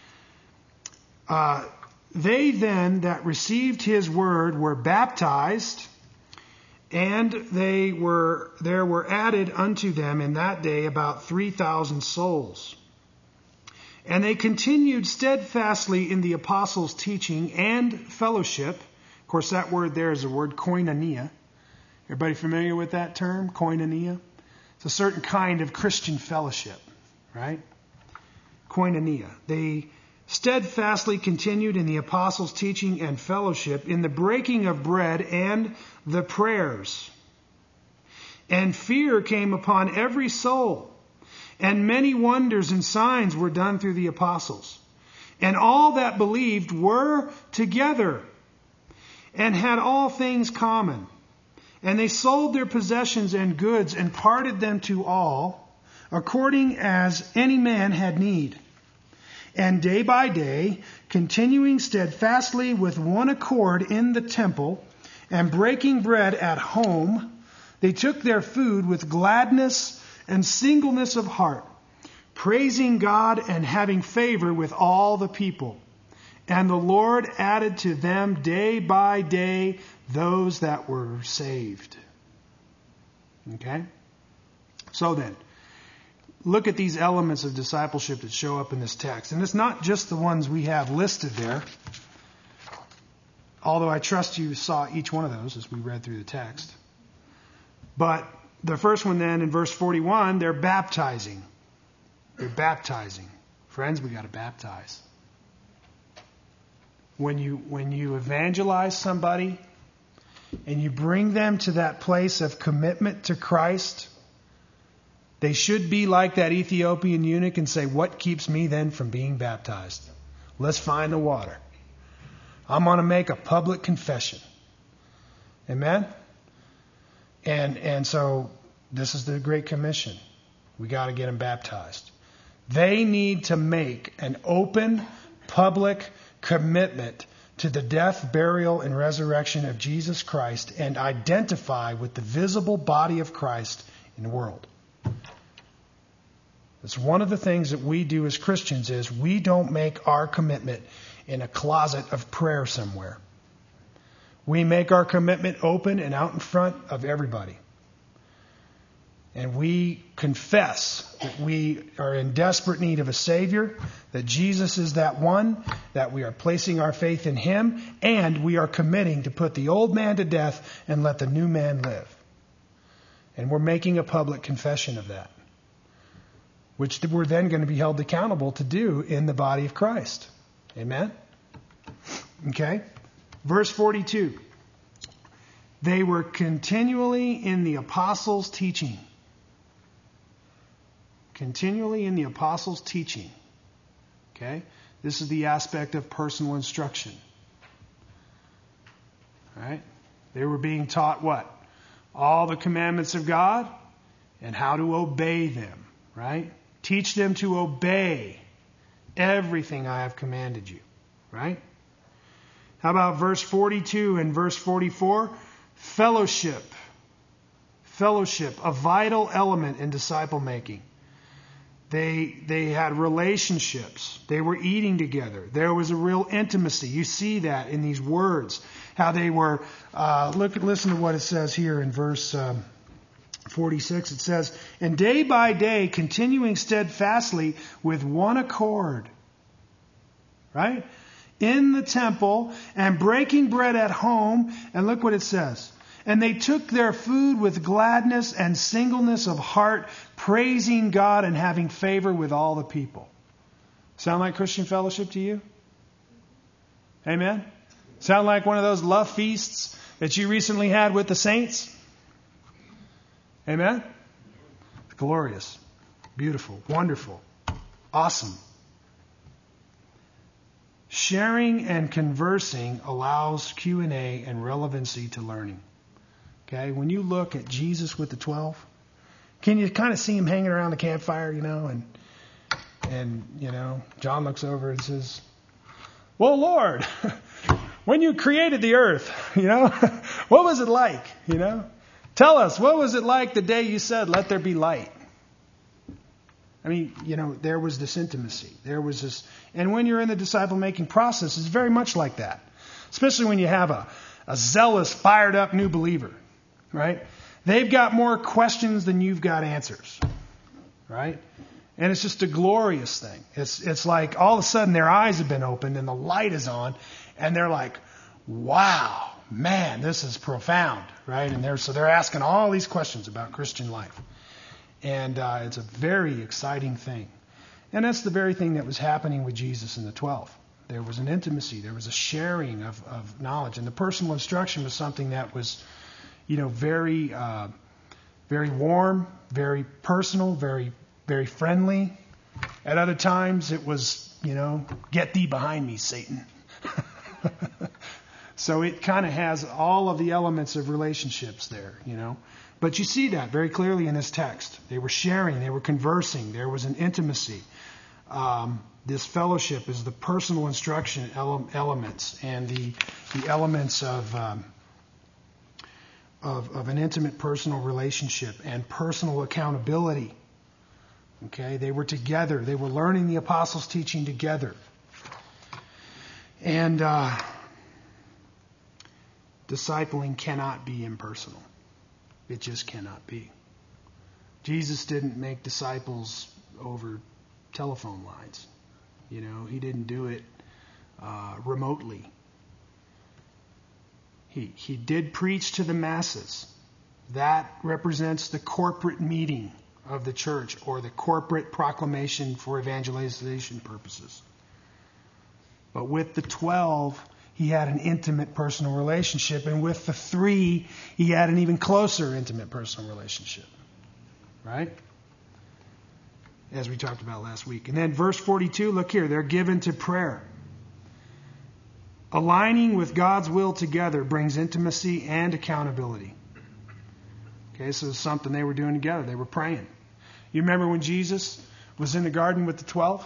S1: it. They then that received his word were baptized, and there were added unto them in that day about 3,000 souls. And they continued steadfastly in the apostles' teaching and fellowship. Of course, that word there is the word koinonia. Everybody familiar with that term, koinonia? It's a certain kind of Christian fellowship, right? Koinonia. They steadfastly continued in the apostles' teaching and fellowship, in the breaking of bread and the prayers. And fear came upon every soul, and many wonders and signs were done through the apostles. And all that believed were together, and had all things common. And they sold their possessions and goods, and parted them to all, according as any man had need. And day by day, continuing steadfastly with one accord in the temple, and breaking bread at home, they took their food with gladness and singleness of heart, praising God and having favor with all the people. And the Lord added to them day by day those that were saved. Okay? So then, look at these elements of discipleship that show up in this text. And it's not just the ones we have listed there, although I trust you saw each one of those as we read through the text. But the first one then in verse 41, they're baptizing. They're baptizing. Friends, we got to baptize. When you evangelize somebody and you bring them to that place of commitment to Christ, they should be like that Ethiopian eunuch and say, what keeps me then from being baptized? Let's find the water. I'm going to make a public confession. Amen? And so this is the Great Commission. We got to get them baptized. They need to make an open, public commitment to the death, burial, and resurrection of Jesus Christ and identify with the visible body of Christ in the world. It's one of the things that we do as Christians is we don't make our commitment in a closet of prayer somewhere. We make our commitment open and out in front of everybody. And we confess that we are in desperate need of a Savior, that Jesus is that one, that we are placing our faith in Him, and we are committing to put the old man to death and let the new man live. And we're making a public confession of that, which we're then going to be held accountable to do in the body of Christ. Amen? Okay? Verse 42. They were continually in the apostles' teaching. Continually in the apostles' teaching. Okay? This is the aspect of personal instruction. All right? They were being taught what? All the commandments of God and how to obey them. Right? Teach them to obey everything I have commanded you. Right? How about verse 42 and verse 44? Fellowship. Fellowship, a vital element in disciple making. They had relationships. They were eating together. There was a real intimacy. You see that in these words. How they were, listen to what it says here in verse 46. It says, and day by day continuing steadfastly with one accord. Right? In the temple and breaking bread at home. And look what it says. And they took their food with gladness and singleness of heart, praising God and having favor with all the people. Sound like Christian fellowship to you? Amen? Sound like one of those love feasts that you recently had with the saints? Amen? Glorious, beautiful, wonderful, awesome. Sharing and conversing allows Q&A and relevancy to learning. Okay, when you look at Jesus with the 12, can you kind of see him hanging around the campfire, and John looks over and says, well, Lord, when you created the earth, what was it like, Tell us, what was it like the day you said, let there be light? I mean, there was this intimacy. There was this, and when you're in the disciple-making process, it's very much like that. Especially when you have a zealous, fired up new believer, right? They've got more questions than you've got answers, right? And it's just a glorious thing. It's like all of a sudden their eyes have been opened and the light is on, and they're like, wow, man, this is profound, right? And they're asking all these questions about Christian life. And it's a very exciting thing. And that's the very thing that was happening with Jesus and the 12. There was an intimacy. There was a sharing of knowledge. And the personal instruction was something that was, very, very warm, very personal, very, very friendly. At other times it was, get thee behind me, Satan. So it kind of has all of the elements of relationships there, But you see that very clearly in this text. They were sharing, they were conversing, there was an intimacy. This fellowship is the personal instruction elements and the elements of an intimate personal relationship and personal accountability. Okay, they were together. They were learning the apostles' teaching together. And discipling cannot be impersonal. It just cannot be. Jesus didn't make disciples over telephone lines. He didn't do it remotely. He did preach to the masses. That represents the corporate meeting of the church or the corporate proclamation for evangelization purposes. But with the 12, he had an intimate personal relationship. And with the 3, he had an even closer intimate personal relationship. Right? As we talked about last week. And then verse 42, look here. They're given to prayer. Aligning with God's will together brings intimacy and accountability. Okay, so it's something they were doing together. They were praying. You remember when Jesus was in the garden with the 12?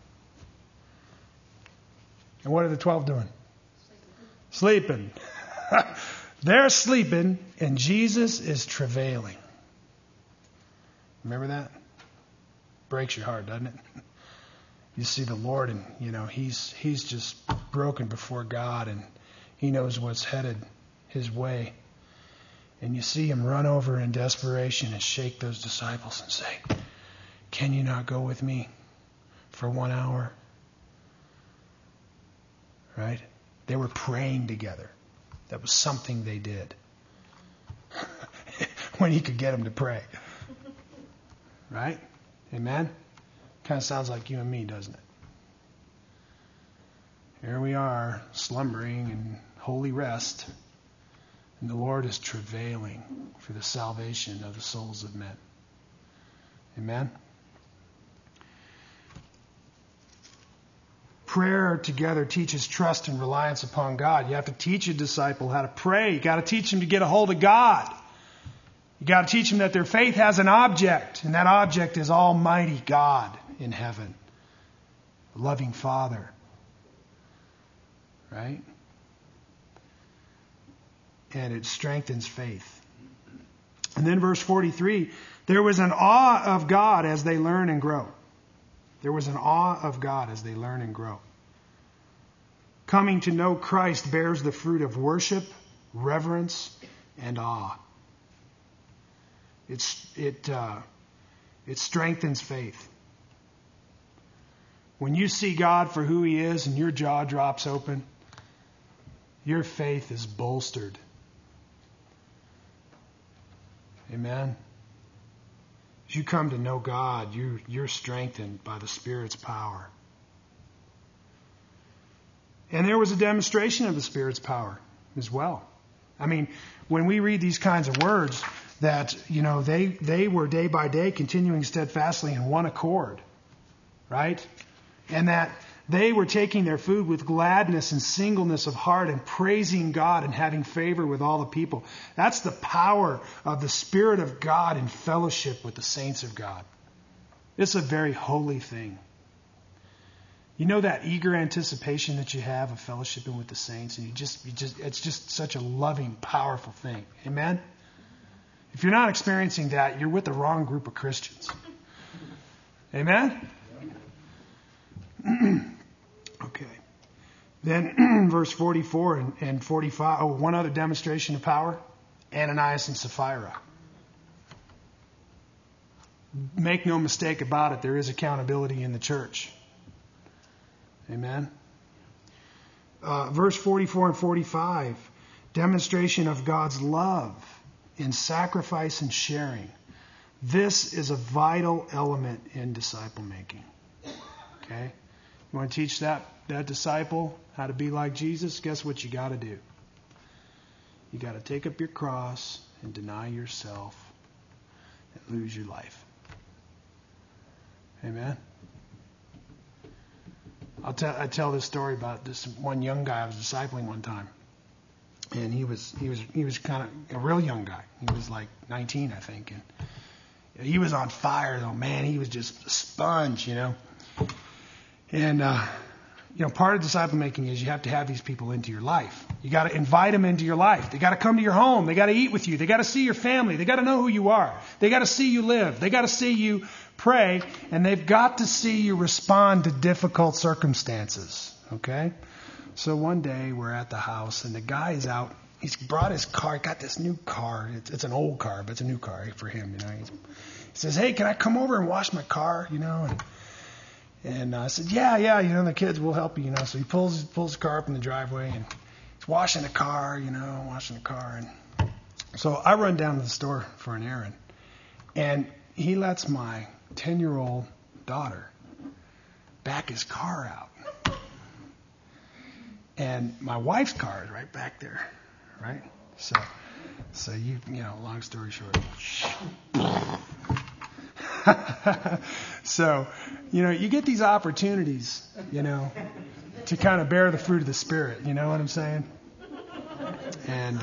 S1: And what are the 12 doing? Sleeping. They're sleeping, and Jesus is travailing. Remember that? Breaks your heart, doesn't it? You see the Lord, and he's just broken before God, and he knows what's headed his way. And you see him run over in desperation and shake those disciples and say, "Can you not go with me for 1 hour?" Right? They were praying together. That was something they did. When he could get them to pray. Right? Amen? Kind of sounds like you and me, doesn't it? Here we are, slumbering in holy rest. And the Lord is travailing for the salvation of the souls of men. Amen? Prayer together teaches trust and reliance upon God. You have to teach a disciple how to pray. You got to teach them to get a hold of God. You got to teach them that their faith has an object, and that object is Almighty God in heaven, a loving Father. Right? And it strengthens faith. And then verse 43, there was an awe of God as they learn and grow. There was an awe of God as they learn and grow. Coming to know Christ bears the fruit of worship, reverence, and awe. It strengthens faith. When you see God for who He is and your jaw drops open, your faith is bolstered. Amen. As you come to know God, you're strengthened by the Spirit's power. And there was a demonstration of the Spirit's power as well. I mean, when we read these kinds of words, that, they were day by day continuing steadfastly in one accord, right? And that they were taking their food with gladness and singleness of heart and praising God and having favor with all the people. That's the power of the Spirit of God in fellowship with the saints of God. It's a very holy thing. You know that eager anticipation that you have of fellowshipping with the saints, and it's just such a loving, powerful thing. Amen? If you're not experiencing that, you're with the wrong group of Christians. Amen? Okay. Then verse 44 and 45. Oh, one other demonstration of power. Ananias and Sapphira. Make no mistake about it, there is accountability in the church. Amen? Verse 44 and 45. Demonstration of God's love in sacrifice and sharing. This is a vital element in disciple making. Okay? You want to teach that disciple how to be like Jesus? Guess what you got to do? You got to take up your cross and deny yourself and lose your life. Amen? I tell this story about this one young guy I was discipling one time. And he was kind of a real young guy. He was like 19, I think. And he was on fire, though. Man, he was just a sponge, And, part of disciple making is you have to have these people into your life. You got to invite them into your life. They got to come to your home. They got to eat with you. They got to see your family. They got to know who you are. They got to see you live. They got to see you pray. And they've got to see you respond to difficult circumstances. Okay? So one day we're at the house and the guy is out. He's brought his car. He got this new car. It's an old car, but it's a new car for him. He says, "Hey, can I come over and wash my car?" And I said, yeah, the kids will help you, So he pulls the car up in the driveway and he's washing the car, And so I run down to the store for an errand. And he lets my 10-year-old daughter back his car out. And my wife's car is right back there, right? So long story short. So, you get these opportunities, to kind of bear the fruit of the Spirit. You know what I'm saying? And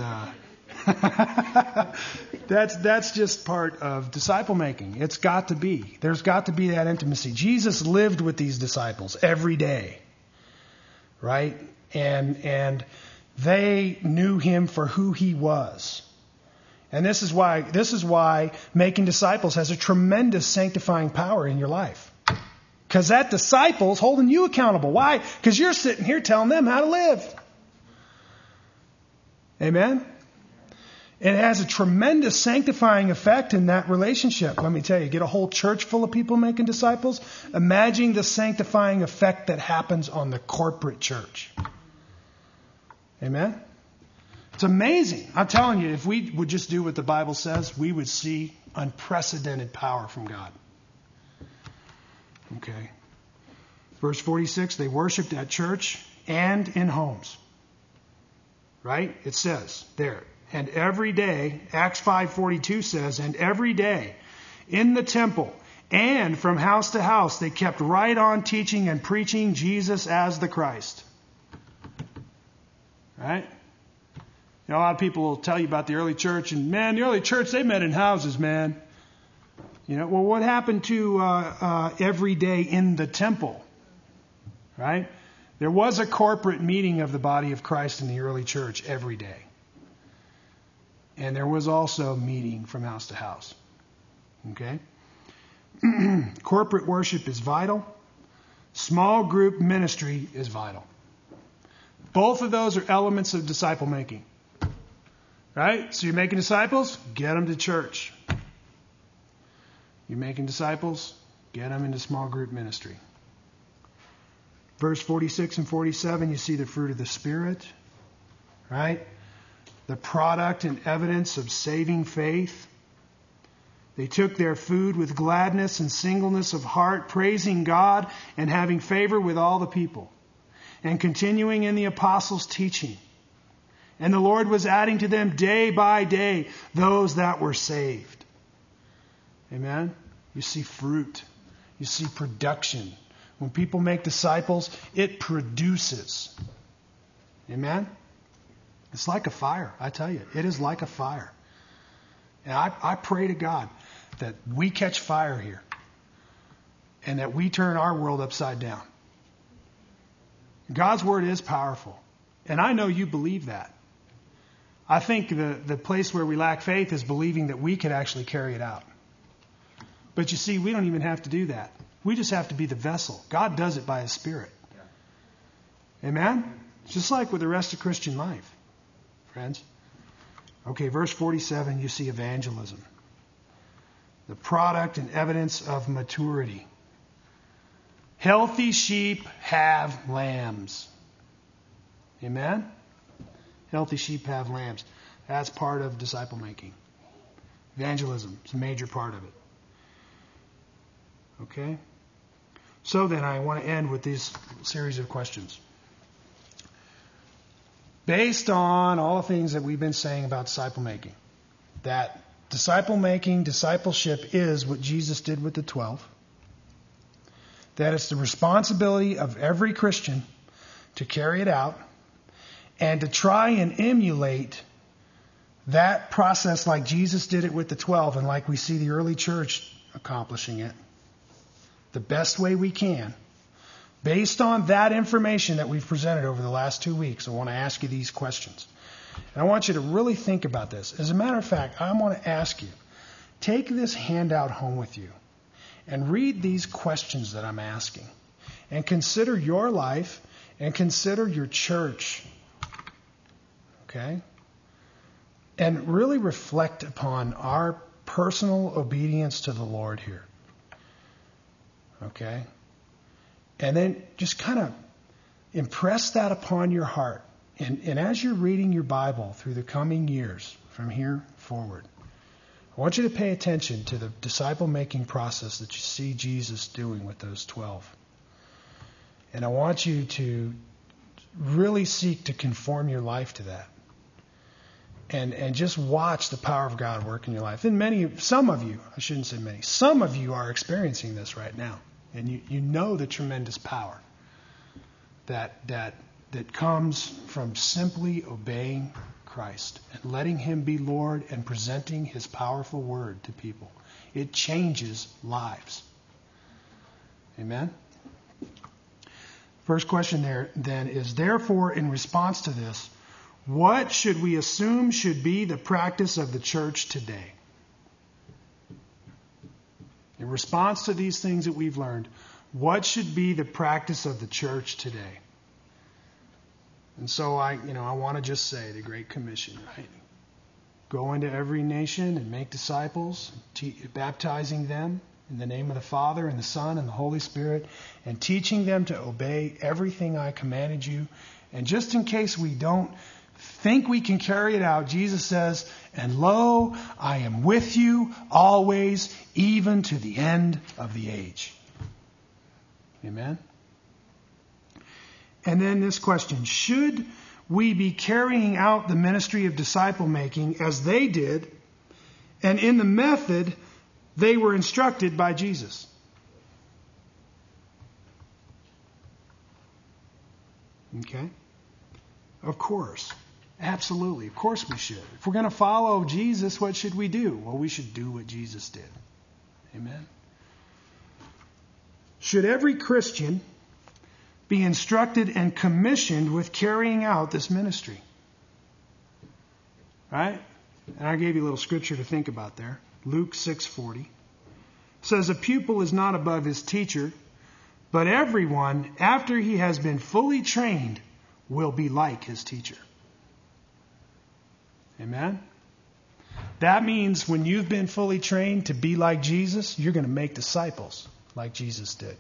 S1: that's just part of disciple making. It's got to be. There's got to be that intimacy. Jesus lived with these disciples every day, right? And they knew Him for who He was. And this is why making disciples has a tremendous sanctifying power in your life. Because that disciple's holding you accountable. Why? Because you're sitting here telling them how to live. Amen? And it has a tremendous sanctifying effect in that relationship. Let me tell you, get a whole church full of people making disciples. Imagine the sanctifying effect that happens on the corporate church. Amen? It's amazing. I'm telling you, if we would just do what the Bible says, we would see unprecedented power from God. Okay. Verse 46, they worshiped at church and in homes. Right? It says there, And every day, Acts 5:42 says, and every day in the temple and from house to house, they kept right on teaching and preaching Jesus as the Christ. Right? You know, a lot of people will tell you about the early church, and man, the early church, they met in houses, man. You know, well, what happened to every day in the temple? Right? There was a corporate meeting of the body of Christ in the early church every day. And there was also meeting from house to house. Okay? Corporate worship is vital. Small group ministry is vital. Both of those are elements of disciple making. Right? So you're making disciples? Get them to church. You're making disciples? Get them into small group ministry. Verse 46 and 47, you see the fruit of the Spirit. Right? The product and evidence of saving faith. They took their food with gladness and singleness of heart, praising God and having favor with all the people, and continuing in the apostles' teaching. And the Lord was adding to them day by day those that were saved. Amen? You see fruit. You see production. When people make disciples, it produces. Amen? It's like a fire, I tell you. It is like a fire. And I pray to God that we catch fire here and that we turn our world upside down. God's word is powerful. And I know you believe that. I think the place where we lack faith is believing that we could actually carry it out. But you see, we don't even have to do that. We just have to be the vessel. God does it by His Spirit. Amen? It's just like with the rest of Christian life, friends. Okay, verse 47, you see evangelism. The product and evidence of maturity. Healthy sheep have lambs. Amen? Healthy sheep have lambs. That's part of disciple making. Evangelism is a major part of it. Okay? So then I want to end with this series of questions. Based on all the things that we've been saying about disciple making, that disciple making, discipleship is what Jesus did with the 12, that it's the responsibility of every Christian to carry it out and to try and emulate that process like Jesus did it with the 12 and like we see the early church accomplishing it the best way we can. Based on that information that we've presented over the last 2 weeks, I want to ask you these questions. And I want you to really think about this. As a matter of fact, I want to ask you, take this handout home with you and read these questions that I'm asking. And consider your life and consider your church. Okay? And really reflect upon our personal obedience to the Lord here. Okay? And then just kind of impress that upon your heart. And as you're reading your Bible through the coming years, from here forward, I want you to pay attention to the disciple-making process that you see Jesus doing with those 12. And I want you to really seek to conform your life to that. And just watch the power of God work in your life. And some of you are experiencing this right now. And you know the tremendous power that comes from simply obeying Christ and letting Him be Lord and presenting His powerful word to people. It changes lives. Amen? First question there then is, therefore, in response to this, what should we assume should be the practice of the church today? In response to these things that we've learned, what should be the practice of the church today? And so I want to just say the Great Commission, right? Go into every nation and make disciples, baptizing them in the name of the Father and the Son and the Holy Spirit, and teaching them to obey everything I commanded you. And just in case we don't think we can carry it out, Jesus says, and lo, I am with you always, even to the end of the age. Amen? And then this question, should we be carrying out the ministry of disciple making as they did, and in the method they were instructed by Jesus. Okay? Of course. Absolutely. Of course we should. If we're going to follow Jesus, what should we do? Well, we should do what Jesus did. Amen? Should every Christian be instructed and commissioned with carrying out this ministry? Right? And I gave you a little scripture to think about there. Luke 6:40 says, "A pupil is not above his teacher, but everyone, after he has been fully trained, will be like his teacher." Amen? That means when you've been fully trained to be like Jesus, you're going to make disciples like Jesus did.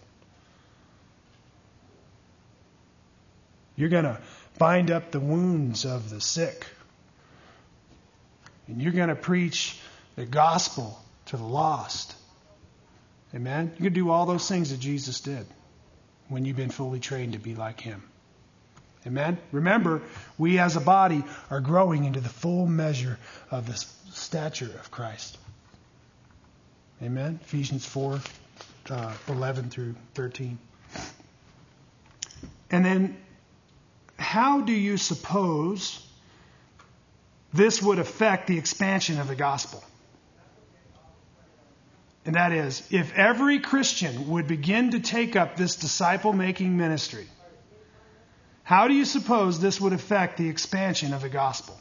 S1: You're going to bind up the wounds of the sick. And you're going to preach the gospel to the lost. Amen? You can do all those things that Jesus did when you've been fully trained to be like Him. Amen? Remember, we as a body are growing into the full measure of the stature of Christ. Amen? Ephesians 4, 11 through 13. And then, how do you suppose this would affect the expansion of the gospel? And that is, if every Christian would begin to take up this disciple-making ministry, how do you suppose this would affect the expansion of the gospel?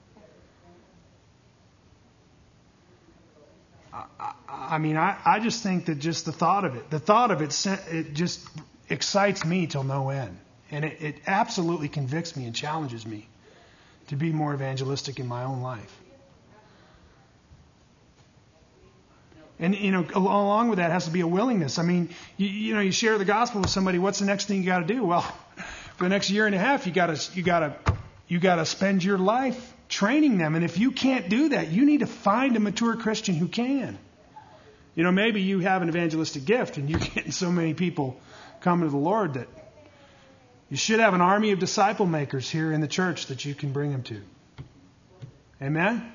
S1: I just think that just the thought of it just excites me till no end. And it absolutely convicts me and challenges me to be more evangelistic in my own life. And, along with that has to be a willingness. I mean, you share the gospel with somebody. What's the next thing you got to do? Well, for the next year and a half, you got to spend your life training them. And if you can't do that, you need to find a mature Christian who can. Maybe you have an evangelistic gift and you're getting so many people coming to the Lord that you should have an army of disciple makers here in the church that you can bring them to. Amen?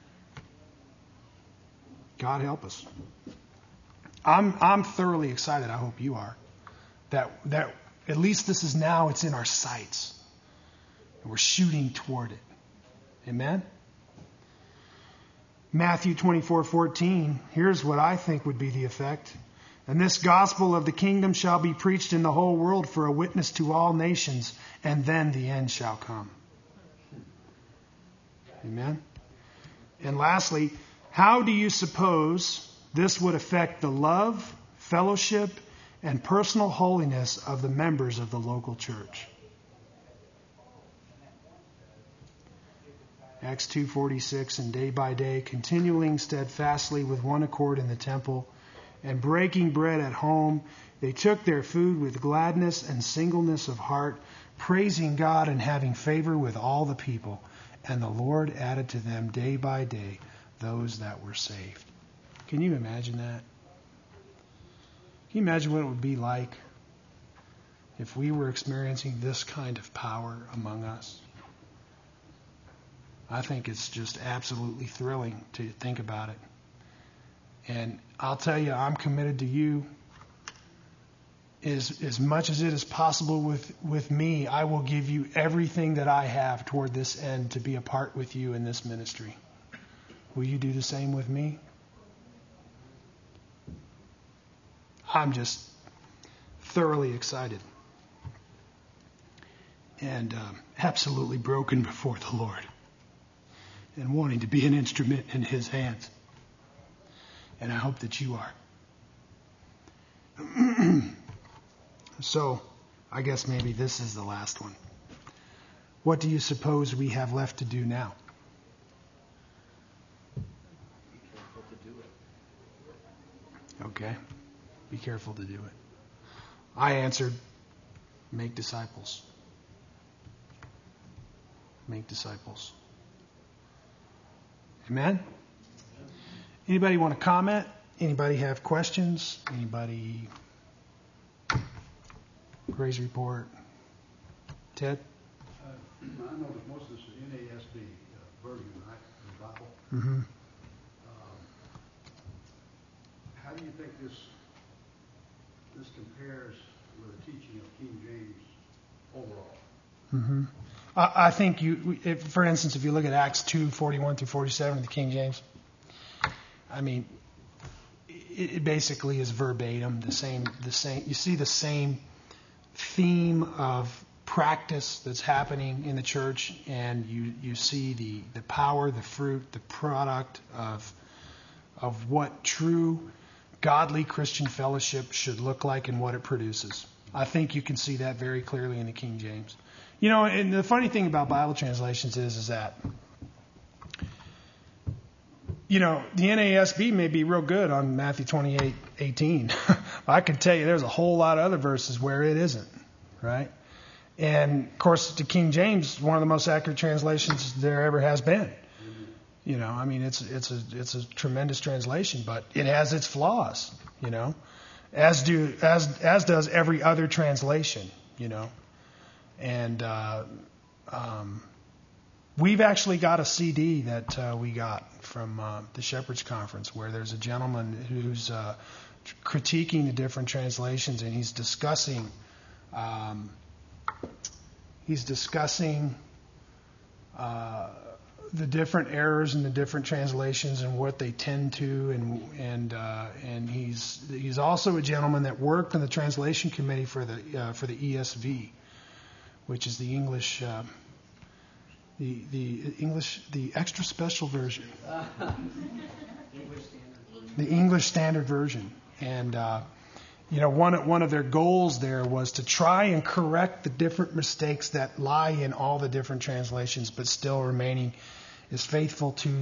S1: God help us. I'm thoroughly excited. I hope you are. That at least it's in our sights. And we're shooting toward it. Amen? Matthew 24:14. Here's what I think would be the effect. "And this gospel of the kingdom shall be preached in the whole world for a witness to all nations, and then the end shall come." Amen? And lastly, how do you suppose this would affect the love, fellowship, and personal holiness of the members of the local church? Acts 2:46, "And day by day, continuing steadfastly with one accord in the temple, and breaking bread at home, they took their food with gladness and singleness of heart, praising God and having favor with all the people. And the Lord added to them day by day those that were saved." Can you imagine that? Can you imagine what it would be like if we were experiencing this kind of power among us? I think it's just absolutely thrilling to think about it. And I'll tell you, I'm committed to you. As much as it is possible with me, I will give you everything that I have toward this end to be a part with you in this ministry. Will you do the same with me? I'm just thoroughly excited and absolutely broken before the Lord and wanting to be an instrument in His hands. And I hope that you are. So, I guess maybe this is the last one. What do you suppose we have left to do now?
S2: Be careful to do it.
S1: Okay. Be careful to do it. I answered, make disciples. Make disciples. Amen? Anybody want to comment? Anybody have questions? Anybody? Praise report. Ted?
S2: My
S3: I know that most of this is NASB version, right, of the Bible.
S1: Mm-hmm.
S3: How do you think this compares with the teaching of King James overall?
S1: Mm-hmm. I think for instance, if you look at Acts 2:41 through 47 of the King James, I mean, it basically is verbatim the same. You see the same theme of practice that's happening in the church, and you see the power, the fruit, the product of what true godly Christian fellowship should look like and what it produces. I think you can see that very clearly in the King James. You know, and the funny thing about Bible translations is that, you know, the NASB may be real good on Matthew 28:18. I can tell you there's a whole lot of other verses where it isn't, right? And, of course, the King James, one of the most accurate translations there ever has been. You know, I mean, it's a tremendous translation, but it has its flaws, you know, as does every other translation, you know. And we've actually got a CD that we got from the Shepherd's Conference where there's a gentleman who's critiquing the different translations, and he's discussing the different errors in the different translations and what they tend to, and he's also a gentleman that worked in the translation committee for the ESV, which is the English the extra special version, the English Standard Version, and you know, one of their goals there was to try and correct the different mistakes that lie in all the different translations, but still remaining as faithful to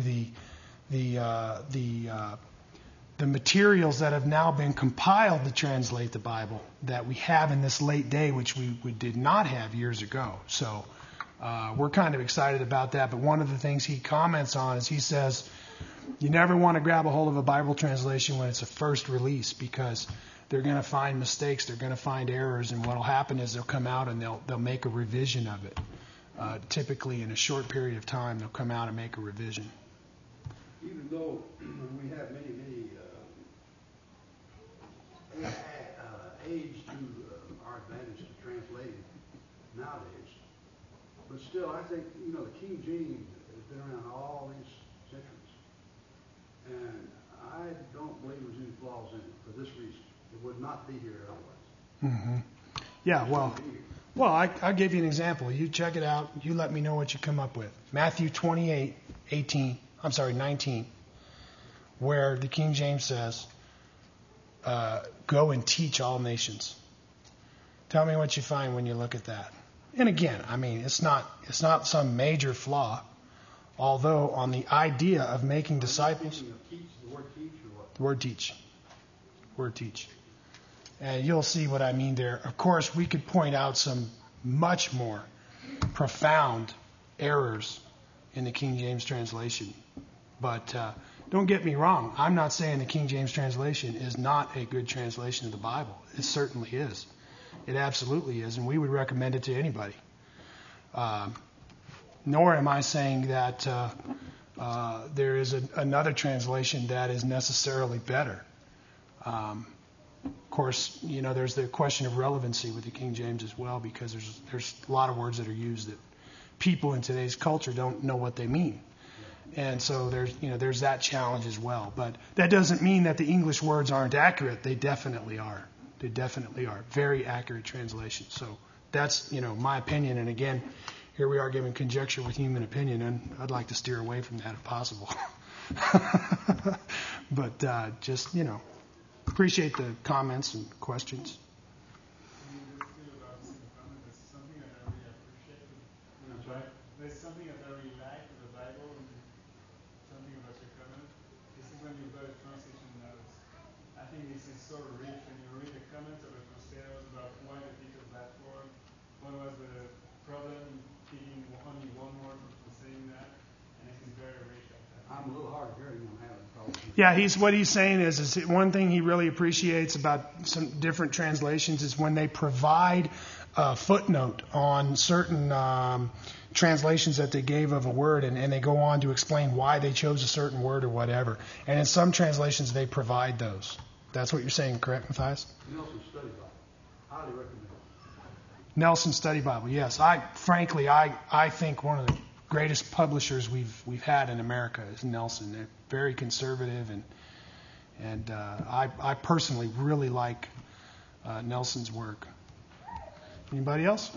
S1: the materials that have now been compiled to translate the Bible that we have in this late day, which we did not have years ago. So we're kind of excited about that. But one of the things he comments on is he says, you never want to grab a hold of a Bible translation when it's a first release, because they're going to find mistakes, they're going to find errors, and what will happen is they'll come out and they'll make a revision of it. Typically in a short period of time, they'll come out and make a revision.
S3: Even though we have many aids to our advantage to translating nowadays, but still, I think, you know, the King James has been around all these centuries, and I don't believe there's any flaws in it for this reason. It would not be here otherwise.
S1: Mm-hmm. Yeah, well, I'll give you an example. You check it out. You let me know what you come up with. Matthew 19, where the King James says, go and teach all nations. Tell me what you find when you look at that. And again, I mean, it's not some major flaw, although on the idea of making disciples.
S3: The word teach or what?
S1: The word teach. Word teach. And you'll see what I mean there. Of course, we could point out some much more profound errors in the King James translation. But don't get me wrong. I'm not saying the King James translation is not a good translation of the Bible. It certainly is. It absolutely is, and we would recommend it to anybody. Nor am I saying that there is another translation that is necessarily better. Of course, you know, there's the question of relevancy with the King James as well, because there's a lot of words that are used that people in today's culture don't know what they mean. And so there's that challenge as well. But that doesn't mean that the English words aren't accurate. They definitely are. They definitely are. Very accurate translation. So that's, you know, my opinion. And again, here we are giving conjecture with human opinion, and I'd like to steer away from that if possible. But just, you know, appreciate the comments and questions.
S4: There's something that I really like in the Bible, and something about your comment. This is when you've got a translation notes. I think this is so rich when you read the comments of the Crusaders about why they picked that word. What was the problem picking only one word from saying that? And this is very rich.
S3: I'm a little hard of hearing on having problems.
S1: Yeah, what he's saying is one thing he really appreciates about some different translations is when they provide footnote on certain translations that they gave of a word, and they go on to explain why they chose a certain word or whatever. And in some translations, they provide those. That's what you're saying, correct, Matthias?
S3: Nelson Study Bible. Highly recommend it.
S1: Nelson Study Bible, yes. I think one of the greatest publishers we've had in America is Nelson. They're very conservative, and I personally really like Nelson's work. Anybody else?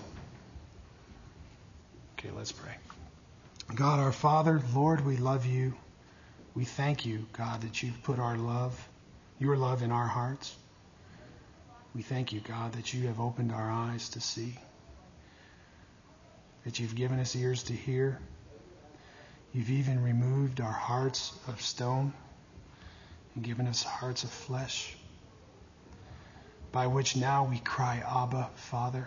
S1: Okay, let's pray. God, our Father, Lord, we love you. We thank you, God, that you've put your love in our hearts. We thank you, God, that you have opened our eyes to see, that you've given us ears to hear. You've even removed our hearts of stone and given us hearts of flesh, by which now we cry, Abba, Father.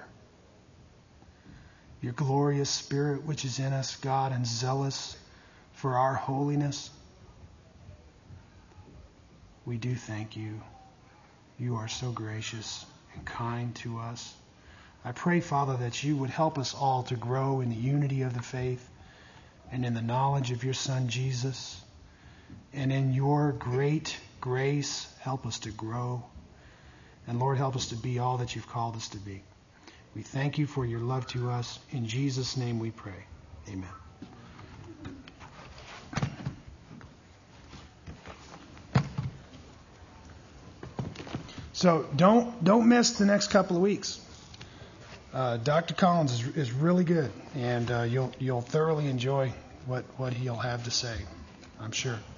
S1: Your glorious Spirit which is in us, God, and zealous for our holiness. We do thank you. You are so gracious and kind to us. I pray, Father, that you would help us all to grow in the unity of the faith and in the knowledge of your Son, Jesus. And in your great grace, help us to grow. And Lord, help us to be all that you've called us to be. We thank you for your love to us. In Jesus' name we pray. Amen. So don't miss the next couple of weeks. Dr. Collins is really good, and you'll thoroughly enjoy what he'll have to say, I'm sure.